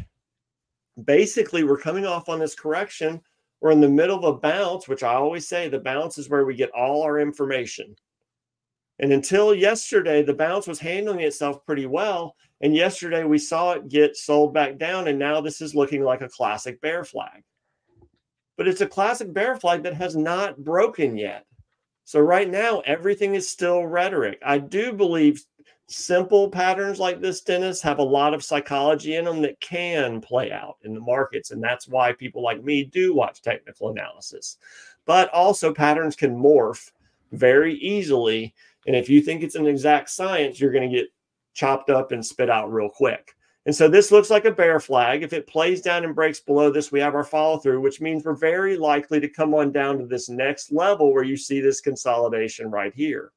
Basically, we're coming off on this correction. We're in the middle of a bounce, which I always say the bounce is where we get all our information. And until yesterday, the bounce was handling itself pretty well. And yesterday we saw it get sold back down. And now this is looking like a classic bear flag. But it's a classic bear flag that has not broken yet. So right now, everything is still rhetoric. I do believe simple patterns like this, Dennis, have a lot of psychology in them that can play out in the markets. And that's why people like me do watch technical analysis. But also patterns can morph very easily. And if you think it's an exact science, you're going to get chopped up and spit out real quick. And so this looks like a bear flag. If it plays down and breaks below this, we have our follow through, which means we're very likely to come on down to this next level where you see this consolidation right here.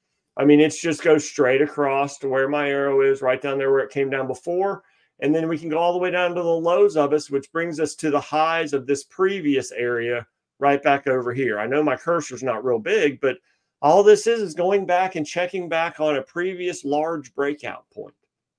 I mean, it's just go straight across to where my arrow is, right down there where it came down before. And then we can go all the way down to the lows of us, which brings us to the highs of this previous area right back over here. I know my cursor's not real big, but all this is going back and checking back on a previous large breakout point.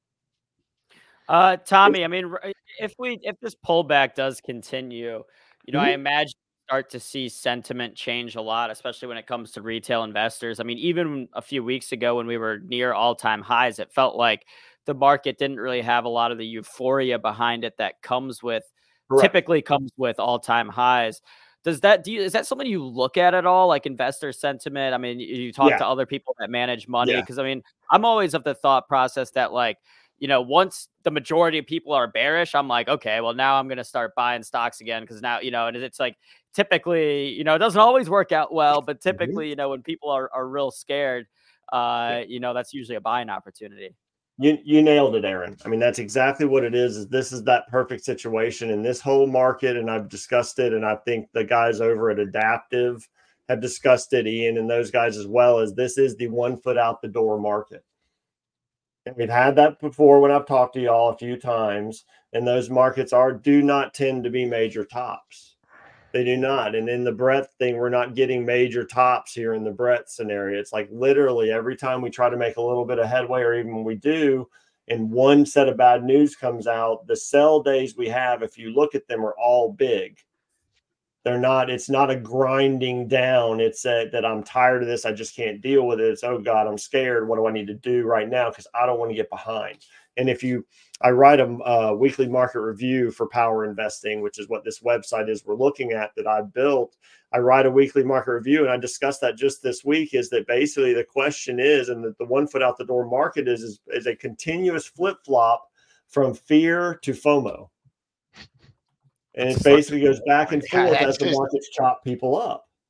Tommy, I mean, if this pullback does continue, you know, I imagine start to see sentiment change a lot, especially when it comes to retail investors. I mean, even a few weeks ago when we were near all-time highs, it felt like the market didn't really have a lot of the euphoria behind it that typically comes with all-time highs. Is that something you look at all, like investor sentiment? I mean, you talk to other people that manage money, because I mean, I'm always of the thought process that, like, you know, once the majority of people are bearish, I'm like, okay, well, now I'm going to start buying stocks again. Because now, you know, and it's like, typically, you know, it doesn't always work out well, but typically, you know, when people are real scared, you know, that's usually a buying opportunity. You nailed it, Aaron. I mean, that's exactly what it is. This is that perfect situation in this whole market. And I've discussed it. And I think the guys over at Adaptive have discussed it, Ian, and those guys as well, as this is the 1 foot out the door market. And we've had that before when I've talked to y'all a few times, and those markets do not tend to be major tops. They do not. And in the breadth thing, we're not getting major tops here in the breadth scenario. It's like literally every time we try to make a little bit of headway, or even when we do, and one set of bad news comes out, the sell days we have, if you look at them, are all big. They're not, it's not a grinding down. It's that I'm tired of this. I just can't deal with it. It's, oh God, I'm scared. What do I need to do right now? Because I don't want to get behind. And I write a weekly market review for Power Investing, which is what this website is we're looking at that I built. I write a weekly market review, and I discussed that just this week, is that basically the question is, and the 1 foot out the door market is a continuous flip-flop from fear to FOMO. And it basically goes back and forth as the markets chop people up.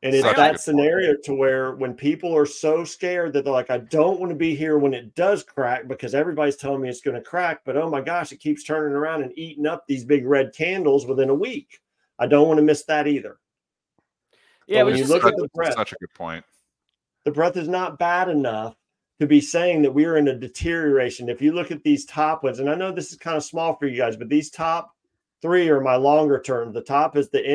And it's that scenario to where when people are so scared that they're like, I don't want to be here when it does crack because everybody's telling me it's going to crack. But oh my gosh, it keeps turning around and eating up these big red candles within a week. I don't want to miss that either. Yeah, when you look at the breadth, such a good point. The breadth is not bad enough to be saying that we're in a deterioration. If you look at these top ones, and I know this is kind of small for you guys, but these top 3 are my longer term. The top is the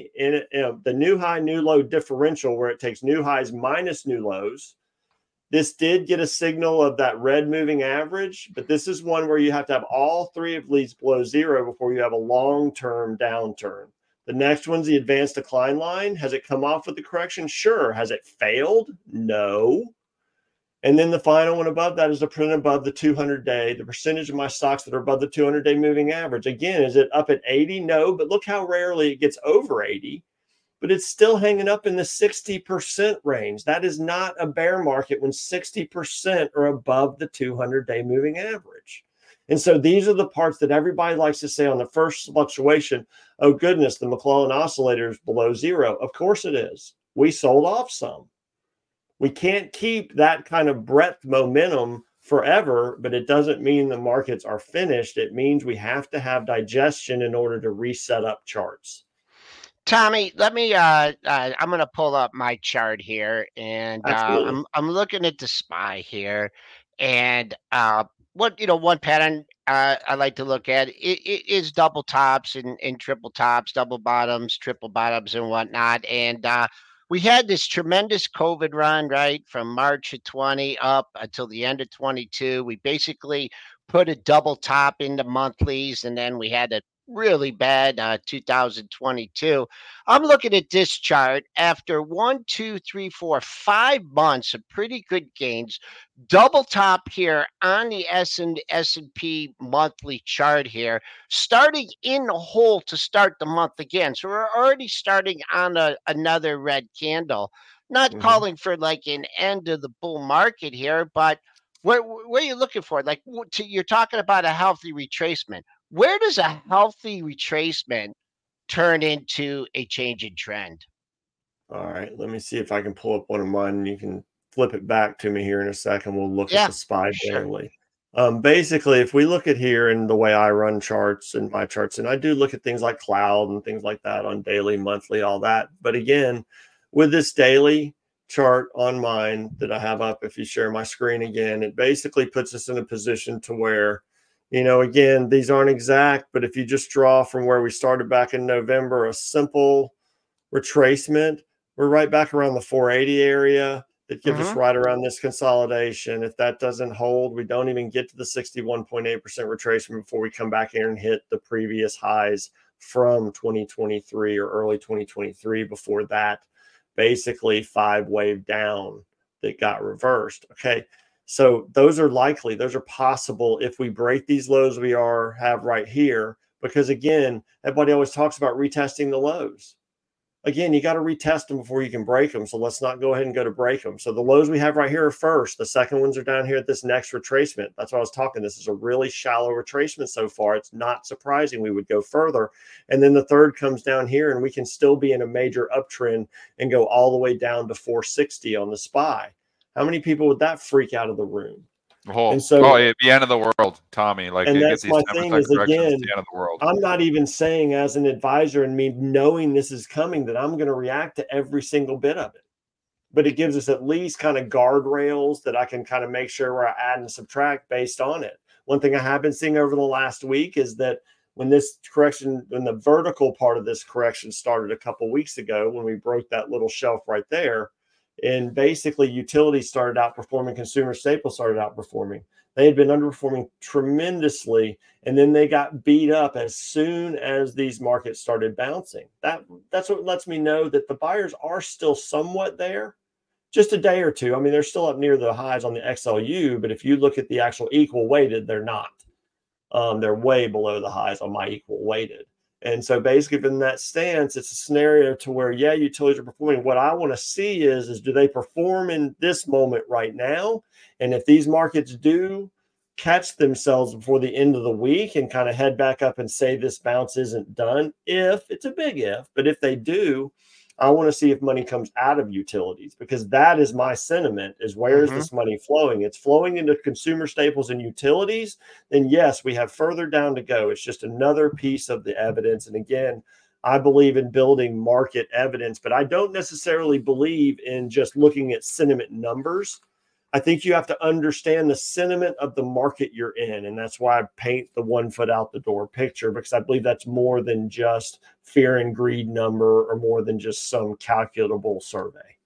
the new high, new low differential, where it takes new highs minus new lows. This did get a signal of that red moving average, but this is one where you have to have all 3 of these below zero before you have a long-term downturn. The next one's the advanced decline line. Has it come off with the correction? Sure. Has it failed? No. And then the final one above that is the print above the 200-day, the percentage of my stocks that are above the 200-day moving average. Again, is it up at 80? No, but look how rarely it gets over 80, but it's still hanging up in the 60% range. That is not a bear market when 60% are above the 200-day moving average. And so these are the parts that everybody likes to say on the first fluctuation, oh goodness, the McClellan oscillator is below zero. Of course it is. We sold off some. We can't keep that kind of breadth momentum forever, but it doesn't mean the markets are finished. It means we have to have digestion in order to reset up charts. Tommy, let me I'm going to pull up my chart here, and I'm looking at the SPY here, and one pattern I like to look at it is double tops and triple tops, double bottoms, triple bottoms, and whatnot. And we had this tremendous COVID run, right, from March of 20 up until the end of 22. We basically put a double top into monthlies, and then we had a really bad 2022. I'm looking at this chart after 1, 2, 3, 4, 5 months of pretty good gains. Double top here on the S&P monthly chart here, starting in the hole to start the month again. So we're already starting on another red candle. Not calling for like an end of the bull market here, but where are you looking for? Like you're talking about a healthy retracement. Where does a healthy retracement turn into a change in trend? All right, let me see if I can pull up one of mine, and you can flip it back to me here in a second. We'll look at the SPY daily. Basically, if we look at here and the way I run charts and my charts, and I do look at things like cloud and things like that on daily, monthly, all that. But again, with this daily chart on mine that I have up, if you share my screen again, it basically puts us in a position to where, again, these aren't exact, but if you just draw from where we started back in November, a simple retracement, we're right back around the 480 area. It gives us right around this consolidation. If that doesn't hold, we don't even get to the 61.8% retracement before we come back here and hit the previous highs from 2023 or early 2023. Before that, basically 5 wave down that got reversed. Okay. So those are likely, those are possible if we break these lows we have right here, because again, everybody always talks about retesting the lows. Again, you got to retest them before you can break them. So let's not go ahead and go to break them. So the lows we have right here are first. The second ones are down here at this next retracement. That's what I was talking. This is a really shallow retracement so far. It's not surprising we would go further. And then the third comes down here, and we can still be in a major uptrend and go all the way down to 460 on the SPY. How many people would that freak out of the room? And so, it'd be end of the world, Tommy. Like, and that's my thing is, again, the end of the world. I'm not even saying as an advisor and me knowing this is coming that I'm going to react to every single bit of it. But it gives us at least kind of guardrails that I can kind of make sure where I add and subtract based on it. One thing I have been seeing over the last week is that when the vertical part of this correction started a couple weeks ago, when we broke that little shelf right there, and basically utilities started outperforming, consumer staples started outperforming. They had been underperforming tremendously, and then they got beat up as soon as these markets started bouncing. That's what lets me know that the buyers are still somewhat there, just a day or two. I mean, they're still up near the highs on the XLU, but if you look at the actual equal weighted, they're not. They're way below the highs on my equal weighted. And so basically in that stance, it's a scenario to where, utilities are performing. What I want to see is do they perform in this moment right now? And if these markets do catch themselves before the end of the week and kind of head back up and say this bounce isn't done, if it's a big if, but if they do, I want to see if money comes out of utilities, because that is my sentiment, is where is this money flowing? It's flowing into consumer staples and utilities. Then yes, we have further down to go. It's just another piece of the evidence. And again, I believe in building market evidence, but I don't necessarily believe in just looking at sentiment numbers. I think you have to understand the sentiment of the market you're in. And that's why I paint the 1 foot out the door picture, because I believe that's more than just fear and greed number, or more than just some calculable survey.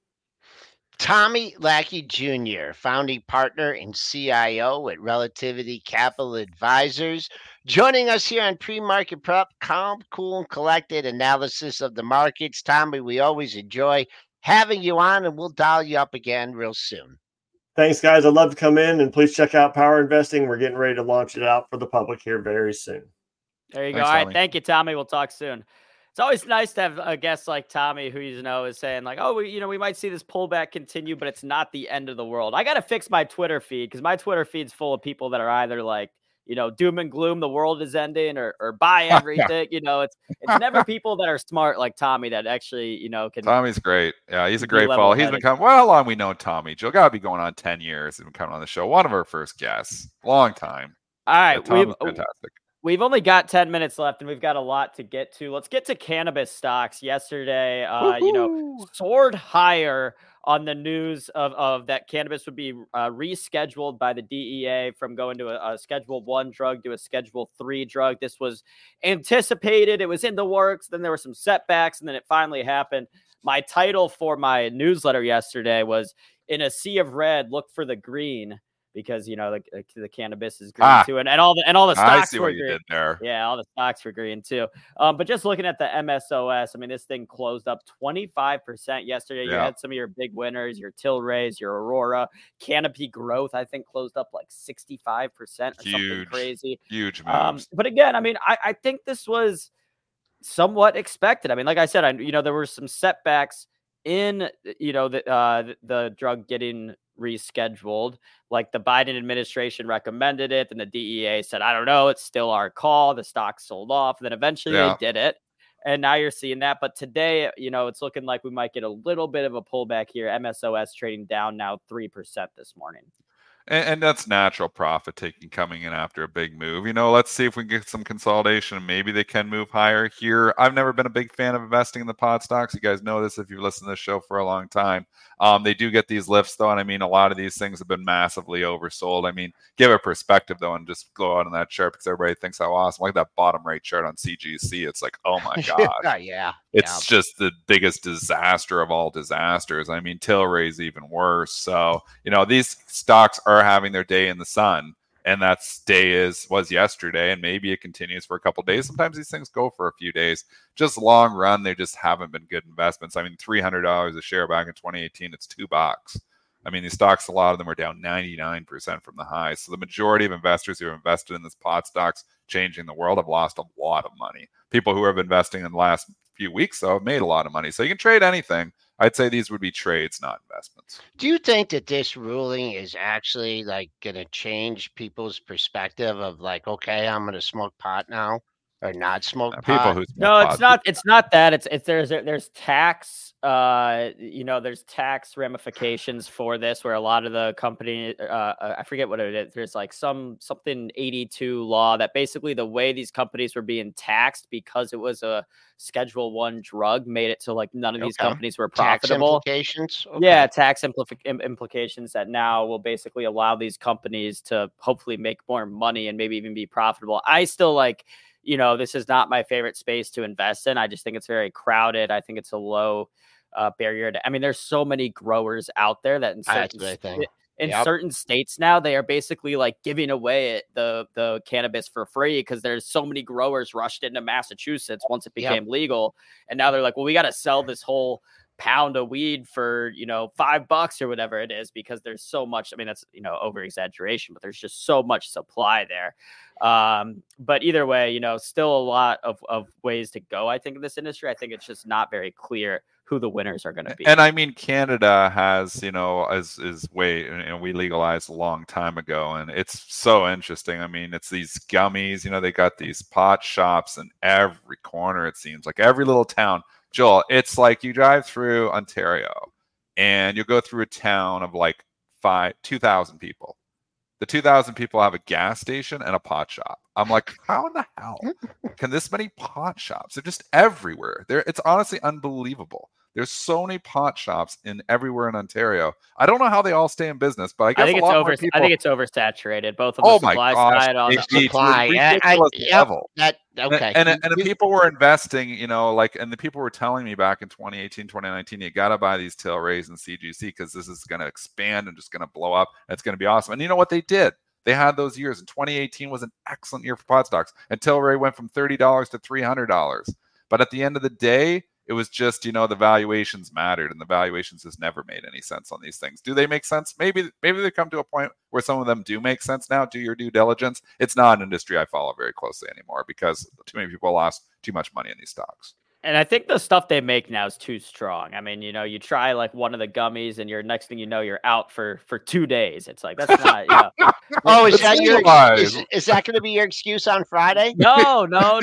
Tommy Lackey Jr., founding partner and CIO at Relativity Capital Advisors, joining us here on Pre-Market Prep, calm, cool, and collected analysis of the markets. Tommy, we always enjoy having you on, and we'll dial you up again real soon. Thanks, guys. I'd love to come in, and please check out Power Investing. We're getting ready to launch it out for the public here very soon. There you go. All right. Thank you, Tommy. We'll talk soon. It's always nice to have a guest like Tommy, who is saying like, oh, we might see this pullback continue, but it's not the end of the world. I got to fix my Twitter feed, because my Twitter feed's full of people that are either like, doom and gloom, the world is ending, or buy everything. It's never people that are smart like Tommy that actually, can. Tommy's great. Yeah, he's a great follow. He's been coming. Well, how long we know Tommy? Joe got to be going on 10 years. He's been coming on the show. One of our first guests. Long time. All right. Tommy's fantastic. We've only got 10 minutes left, and we've got a lot to get to. Let's get to cannabis stocks. Yesterday, soared higher on the news of that cannabis would be rescheduled by the DEA from going to a Schedule 1 drug to a Schedule 3 drug. This was anticipated. It was in the works. Then there were some setbacks, and then it finally happened. My title for my newsletter yesterday was, "In a Sea of Red, Look for the Green," because the cannabis is green too, and all the stocks were green. There. Yeah, all the stocks were green too. But just looking at the MSOS, I mean, this thing closed up 25% yesterday. You had some of your big winners, your Tilray's, your Aurora, Canopy Growth, I think closed up like 65% or something crazy. Huge moves. But again, I mean, I think this was somewhat expected. I mean, like I said, there were some setbacks in the drug getting rescheduled. Like the Biden administration recommended it, and the DEA said, I don't know, it's still our call. The stock sold off, and then eventually they did it. And now you're seeing that. But today, it's looking like we might get a little bit of a pullback here. MSOS trading down now 3% this morning. And that's natural profit taking coming in after a big move. Let's see if we can get some consolidation. Maybe they can move higher here. I've never been a big fan of investing in the pod stocks. You guys know this if you've listened to this show for a long time. They do get these lifts, though. And I mean, a lot of these things have been massively oversold. I mean, give a perspective, though, and just go out on that chart, because everybody thinks how awesome. Like that bottom right chart on CGC. It's like, oh my gosh. It's just the biggest disaster of all disasters. I mean, Tilray's even worse. So, these stocks are having their day in the sun, and that day was yesterday, and maybe it continues for a couple of days. Sometimes these things go for a few days. Just long run, they just haven't been good investments. I mean, $300 a share back in 2018, it's $2. I mean, these stocks, a lot of them are down 99% from the highs. So the majority of investors who have invested in this pot stocks changing the world have lost a lot of money. People who have been investing in the last few weeks, though, have made a lot of money. So you can trade anything. I'd say these would be trades, not investments. Do you think that this ruling is actually like going to change people's perspective of like, okay, I'm going to smoke pot now, or not smoke pot? People who smoke pot. It's not that. It's there's tax. There's tax ramifications for this, where a lot of the company, I forget what it is. There's like something 82 law that basically the way these companies were being taxed because it was a Schedule 1 drug made it so like none of these companies were profitable. Tax implications? Okay. Yeah, tax implications that now will basically allow these companies to hopefully make more money and maybe even be profitable. I still this is not my favorite space to invest in. I just think it's very crowded. I think it's a low barrier to, there's so many growers out there that in certain states now, they are basically like giving away the cannabis for free because there's so many growers rushed into Massachusetts once it became legal. And now they're like, well, we got to sell this whole pound of weed for, $5 or whatever it is, because there's so much. That's, over exaggeration, but there's just so much supply there. But either way, still a lot of ways to go, I think, in this industry. I think it's just not very clear who the winners are going to be. And I mean, Canada has, we legalized a long time ago, and it's so interesting. I mean, it's these gummies, they got these pot shops in every corner. It seems like every little town Joel, it's like you drive through Ontario and you go through a town of like 2,000 people. The 2,000 people have a gas station and a pot shop. I'm like, how in the hell can this many pot shops? They're just everywhere. It's honestly unbelievable. There's so many pot shops everywhere in Ontario. I don't know how they all stay in business, but I guess I think it's oversaturated. Both on the supply side, on the supply. Level. Okay. And the people were investing, and the people were telling me back in 2018, 2019, you got to buy these Tilrays and CGC because this is going to expand and just going to blow up. And it's going to be awesome. And you know what they did? They had those years. And 2018 was an excellent year for pot stocks. And Tilray went from $30 to $300. But at the end of the day, it was just, the valuations mattered, and the valuations just never made any sense on these things. Do they make sense? Maybe they come to a point where some of them do make sense now. Do your due diligence. It's not an industry I follow very closely anymore because too many people lost too much money in these stocks. And I think the stuff they make now is too strong. I mean, you try like one of the gummies and next thing you know, you're out for 2 days. It's like, that's not, Oh, is that is that going to be your excuse on Friday? No. I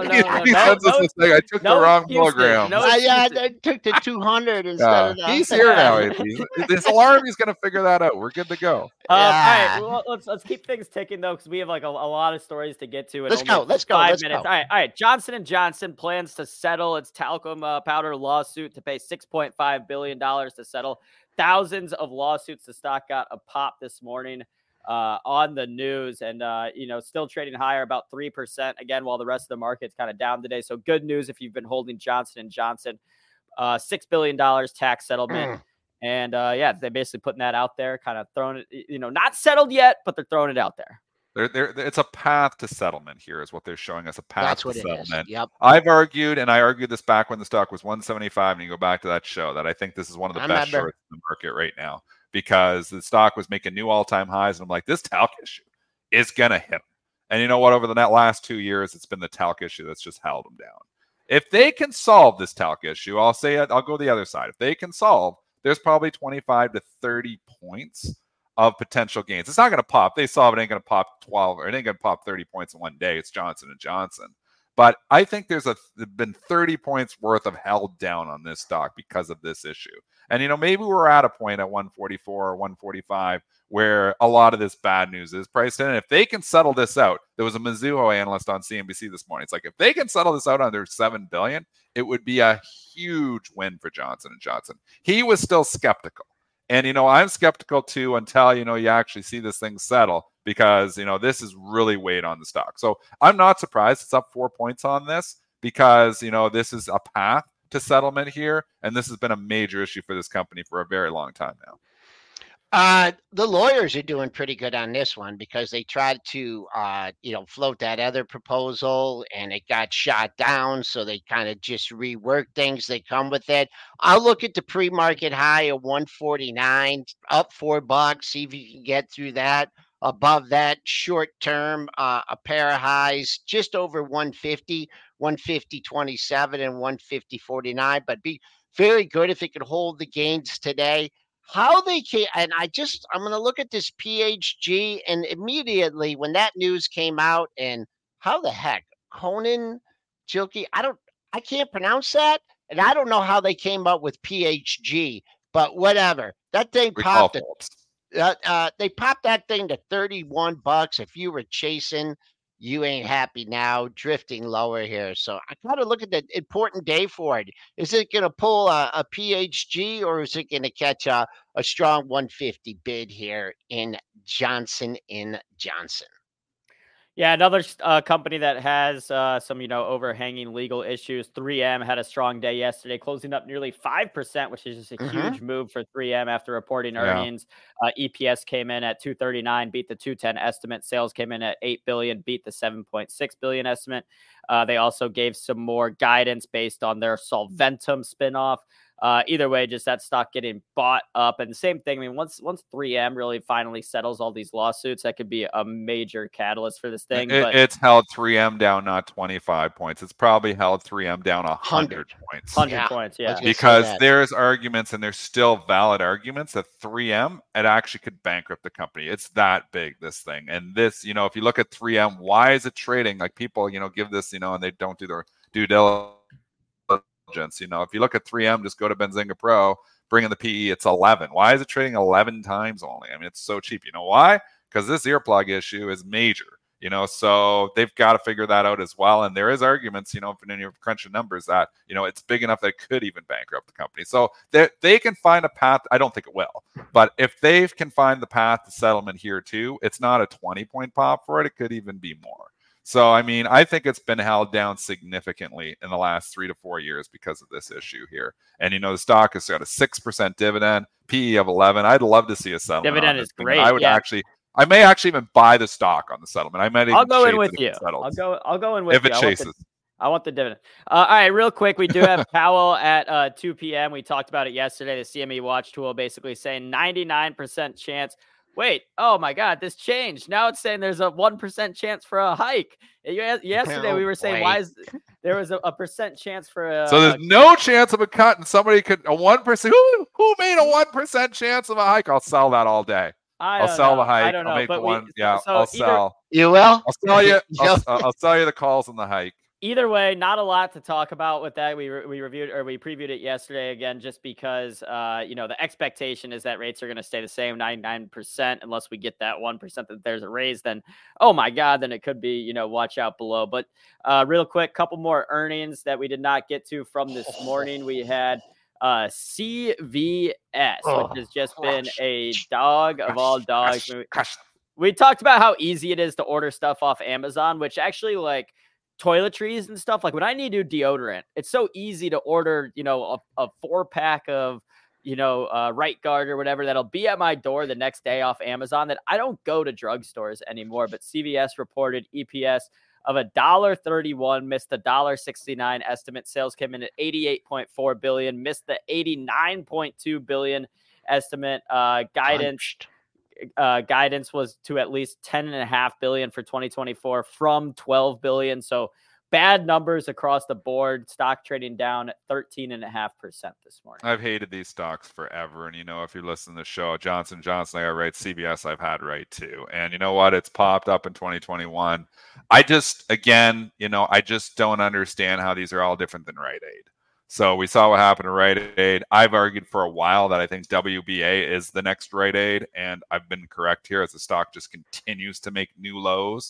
took the wrong milligram. I took the 200 instead of that. He's here now. This alarm, he's going to figure that out. We're good to go. All right, well, let's keep things ticking though, because we have like a lot of stories to get to. Let's go. 5 minutes. All right. Johnson & Johnson plans to settle its talcum powder lawsuit to pay $6.5 billion to settle thousands of lawsuits. The stock got a pop this morning on the news, and still trading higher, about 3% again, while the rest of the market's kind of down today. So good news if you've been holding Johnson & Johnson. $6 billion tax settlement. And they're basically putting that out there, kind of throwing it, not settled yet, but they're throwing it out there. It's a path to settlement here is what they're showing us, a path to settlement. Yep. I've argued, and I argued this back when the stock was 175, and you go back to that show, that I think this is one of the best shorts in the market right now because the stock was making new all-time highs, and I'm like, this talc issue is going to hit them. And you know what? Over the last 2 years, it's been the talc issue that's just held them down. If they can solve this talc issue, I'll go the other side. If they can solve, there's probably 25 to 30 points of potential gains. It's not going to pop. They solve it, ain't going to pop 12 or it ain't going to pop 30 points in one day. It's Johnson & Johnson. But I think there's been 30 points worth of held down on this stock because of this issue. And, maybe we're at a point at 144 or 145 where a lot of this bad news is priced in. And if they can settle this out, there was a Mizuho analyst on CNBC this morning. It's like, if they can settle this out under $7 billion, it would be a huge win for Johnson & Johnson. He was still skeptical. And, I'm skeptical too until, you actually see this thing settle because, this is really weighed on the stock. So I'm not surprised it's up 4 points on this because, this is a path to settlement here. And this has been a major issue for this company for a very long time now. The lawyers are doing pretty good on this one because they tried to, float that other proposal and it got shot down. So they kind of just reworked things. They come with it. I'll look at the pre-market high of 149, up $4. See if you can get through that. Above that, short term, a pair of highs just over 150, 150.27 and 150.49. But be very good if it could hold the gains today. How they came, and I'm going to look at this PHG, and immediately when that news came out, and how the heck, Conan Jilke, I can't pronounce that, and I don't know how they came up with PHG, but whatever. That thing popped. They popped that thing to $31. If you were chasing, you ain't happy now, drifting lower here. So I got to look at the important day for it. Is it going to pull a PHG or is it going to catch a strong 150 bid here in Johnson & Johnson? Yeah, another company that has some, overhanging legal issues. 3M had a strong day yesterday, closing up nearly 5%, which is just a huge move for 3M after reporting earnings. EPS came in at $2.39, beat the $2.10 estimate. Sales came in at $8 billion, beat the $7.6 billion estimate. They also gave some more guidance based on their Solventum spinoff. Either way, just that stock getting bought up. And the same thing, I mean, once 3M really finally settles all these lawsuits, that could be a major catalyst for this thing. It's held 3M down not 25 points. It's probably held 3M down 100 points. 100 points, yeah. Because there's arguments, and there's still valid arguments that 3M, it actually could bankrupt the company. It's that big, this thing. And this, if you look at 3M, why is it trading? Like people, give this, and they don't do their due diligence. You know, if you look at 3M, just go to Benzinga Pro, bring in the PE, it's 11. Why is it trading 11 times only? I mean, it's so cheap. You know why? Because this earplug issue is major. You know, so they've got to figure that out as well. And there is arguments, you know, when you're crunching numbers that, you know, it's big enough that it could even bankrupt the company. So they can find a path. I don't think it will, but if they can find the path to settlement here too, it's not a 20-point pop for it. It could even be more. So, I mean, I think it's been held down significantly in the last 3 to 4 years because of this issue here. And, you know, the stock has got a 6% dividend, PE of 11. I'd love to see a settlement. Dividend is great. I would I may actually even buy the stock on the settlement. I might. I'll go in with you. I'll go in with you. If it chases. I want the dividend. All right, real quick, we do have Powell at 2 p.m. We talked about it yesterday. The CME Watch tool basically saying 99% chance. Wait, oh my God, this changed. Now it's saying there's a 1% chance for a hike. Yesterday we were saying why is there was a percent chance for a. So there's no chance of a cut, and somebody could a 1%. Who made a 1% chance of a hike? I'll sell that all day. I'll sell the hike. I'll make the one. I'll sell. You will? I'll sell you. I'll sell you the calls on the hike. Either way, not a lot to talk about with that. We previewed it yesterday again, just because you know, the expectation is that rates are going to stay the same, 99%, unless we get that 1% that there's a raise. Then, oh my God, then it could be, you know, watch out below. But real quick, couple more earnings that we did not get to from this morning. We had CVS, which has just been a dog of all dogs. We talked about how easy it is to order stuff off Amazon, which actually, like, toiletries and stuff, like when I need new deodorant, it's so easy to order, you know, a 4-pack of, you know, Right Guard or whatever that'll be at my door the next day off Amazon, that I don't go to drugstores anymore. But CVS reported EPS of $1.31, missed the $1.69 estimate. Sales came in at $88.4 billion, missed the $89.2 billion estimate. Guidance was to at least $10.5 billion for 2024 from $12 billion. So bad numbers across the board. Stock trading down 13.5% this morning. I've hated these stocks forever. And, you know, if you listen to the show, Johnson & Johnson, I got right. CVS, I've had right too. And you know what? It's popped up in 2021. I just don't understand how these are all different than Rite Aid. So we saw what happened to Rite Aid. I've argued for a while that I think WBA is the next Rite Aid, and I've been correct here as the stock just continues to make new lows.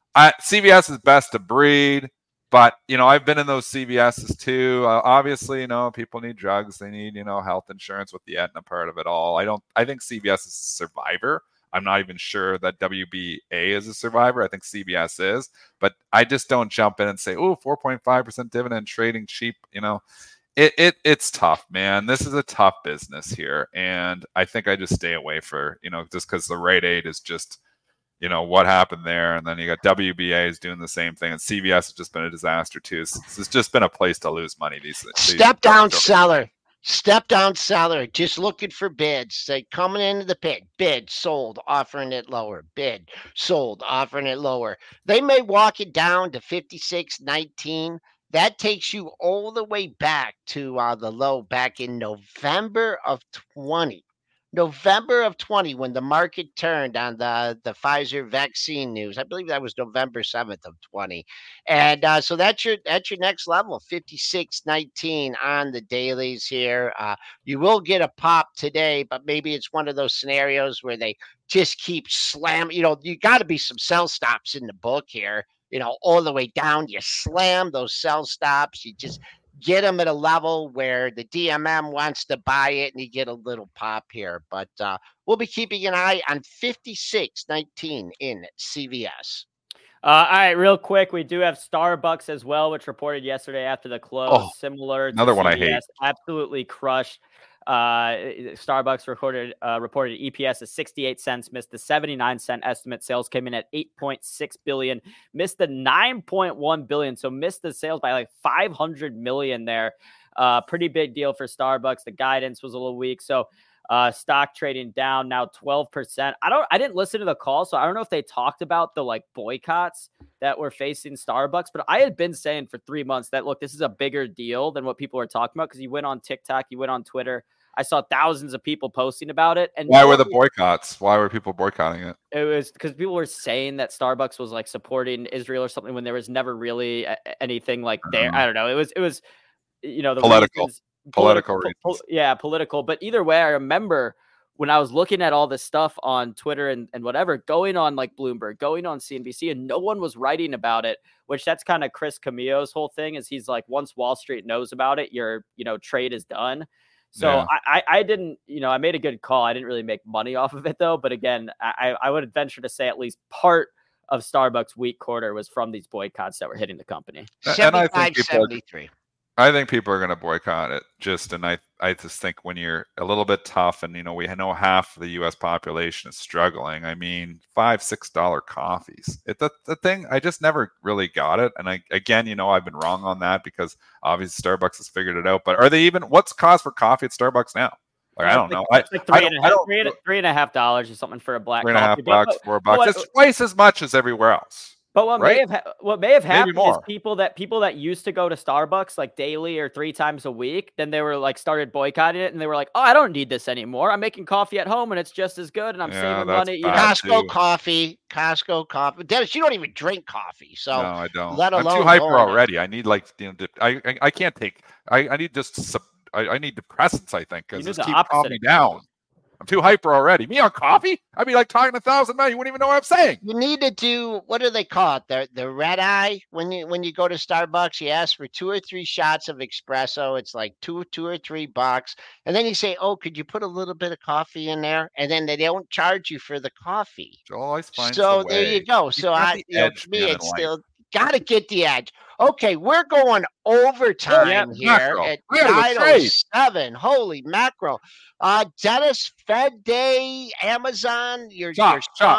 CVS is best to breed, but, you know, I've been in those CVSs too. Obviously, you know, people need drugs. They need, you know, health insurance with the Aetna part of it all. I think CVS is a survivor. I'm not even sure that WBA is a survivor. I think CVS is, but I just don't jump in and say, oh, 4.5% dividend trading cheap. You know, it's tough, man. This is a tough business here. And I think I just stay away just because the Rite Aid is just, you know, what happened there. And then you got WBA is doing the same thing. And CVS has just been a disaster too. It's just been a place to lose money. Step down seller. Step down seller, just looking for bids. Say coming into the pit, bid, sold, offering it lower, bid, sold, offering it lower. They may walk it down to 56.19. That takes you all the way back to the low back in November of 20. November of 20, when the market turned on the Pfizer vaccine news. I believe that was November 7th of 20. And so that's your next level, 56.19 on the dailies here. You will get a pop today, but maybe it's one of those scenarios where they just keep slamming. You know, you got to be some sell stops in the book here. You know, all the way down, you slam those sell stops. You just get them at a level where the DMM wants to buy it and you get a little pop here. But we'll be keeping an eye on 56.19 in CVS. All right, real quick, we do have Starbucks as well, which reported yesterday after the close. Similar to another one CVS, I hate. Absolutely crushed. Starbucks reported EPS of 68 cents, missed the 79-cent estimate. Sales came in at 8.6 billion, missed the 9.1 billion. So missed the sales by like 500 million there. Pretty big deal for Starbucks. The guidance was a little weak. So stock trading down now 12%. I didn't listen to the call, so I don't know if they talked about the like boycotts that were facing Starbucks, but I had been saying for 3 months that, look, this is a bigger deal than what people were talking about, because you went on TikTok, you went on Twitter. I saw thousands of people posting about it. And why were the boycotts? Why were people boycotting it? It was because people were saying that Starbucks was like supporting Israel or something when there was never really anything like there. I don't know. It was the political reasons. Yeah, political. But either way, I remember when I was looking at all this stuff on Twitter and whatever, going on like Bloomberg, going on CNBC, and no one was writing about it, which that's kind of Chris Camillo's whole thing is he's like, once Wall Street knows about it, your, trade is done. So yeah. I didn't, I made a good call. I didn't really make money off of it though. But again, I would venture to say at least part of Starbucks weak quarter was from these boycotts that were hitting the company. 75-73. I think people are going to boycott it. I just think when you're a little bit tough, and we know half the U.S. population is struggling. I mean, $5-6 coffees. The thing I just never really got it. And I've been wrong on that because obviously Starbucks has figured it out. But are they even? What's cost for coffee at Starbucks now? Like, I don't know. It's like $3.50 or something for a black coffee. $3.50, $4. It's twice as much as everywhere else. But what may have happened is people that used to go to Starbucks like daily or 3 times a week, then they were like started boycotting it, and they were like, "Oh, I don't need this anymore. I'm making coffee at home, and it's just as good, and I'm saving money." Costco coffee. Dennis, you don't even drink coffee, so no, I don't. Let alone I'm too hyper already. I need I can't take. I need just. I need depressants. I think because just keep calming me down. I'm too hyper already. Me on coffee? I'd be like talking 1,000 men. You wouldn't even know what I'm saying. You need to do, what do they call it? The red eye. When you go to Starbucks, you ask for 2 or 3 shots of espresso. It's like $2 or $3. And then you say, "Oh, could you put a little bit of coffee in there?" And then they don't charge you for the coffee. Always finds so there you go. So to me, it's still got to get the edge. Okay, we're going overtime here at 9:07. Holy mackerel. Dennis, Fed Day, Amazon, your chop.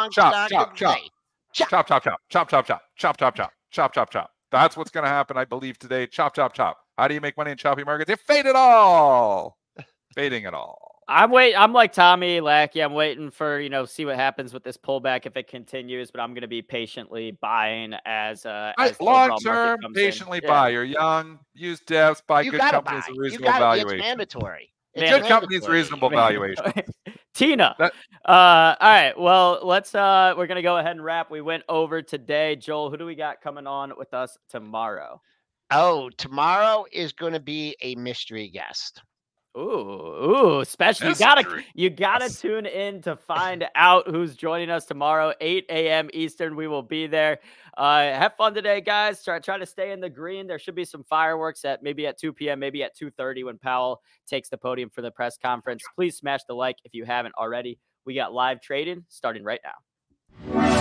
That's what's going to happen, I believe, today. Chop. How do you make money in choppy markets? You fade it all. Fading it all. I'm like Tommy Lackey. I'm waiting for, see what happens with this pullback if it continues, but I'm going to be patiently buying as long-term, patiently buy. You're young, use DEFs, buy good companies at reasonable valuation. It's mandatory. Good companies, reasonable valuation. Tina. All right. Well, we're going to go ahead and wrap. We went over today. Joel, who do we got coming on with us tomorrow? Oh, tomorrow is going to be a mystery guest. Ooh, special. You gotta tune in to find out who's joining us tomorrow, 8 a.m. Eastern. We will be there. Have fun today, guys. Try to stay in the green. There should be some fireworks maybe at 2 p.m., maybe at 2:30 when Powell takes the podium for the press conference. Please smash the like if you haven't already. We got live trading starting right now.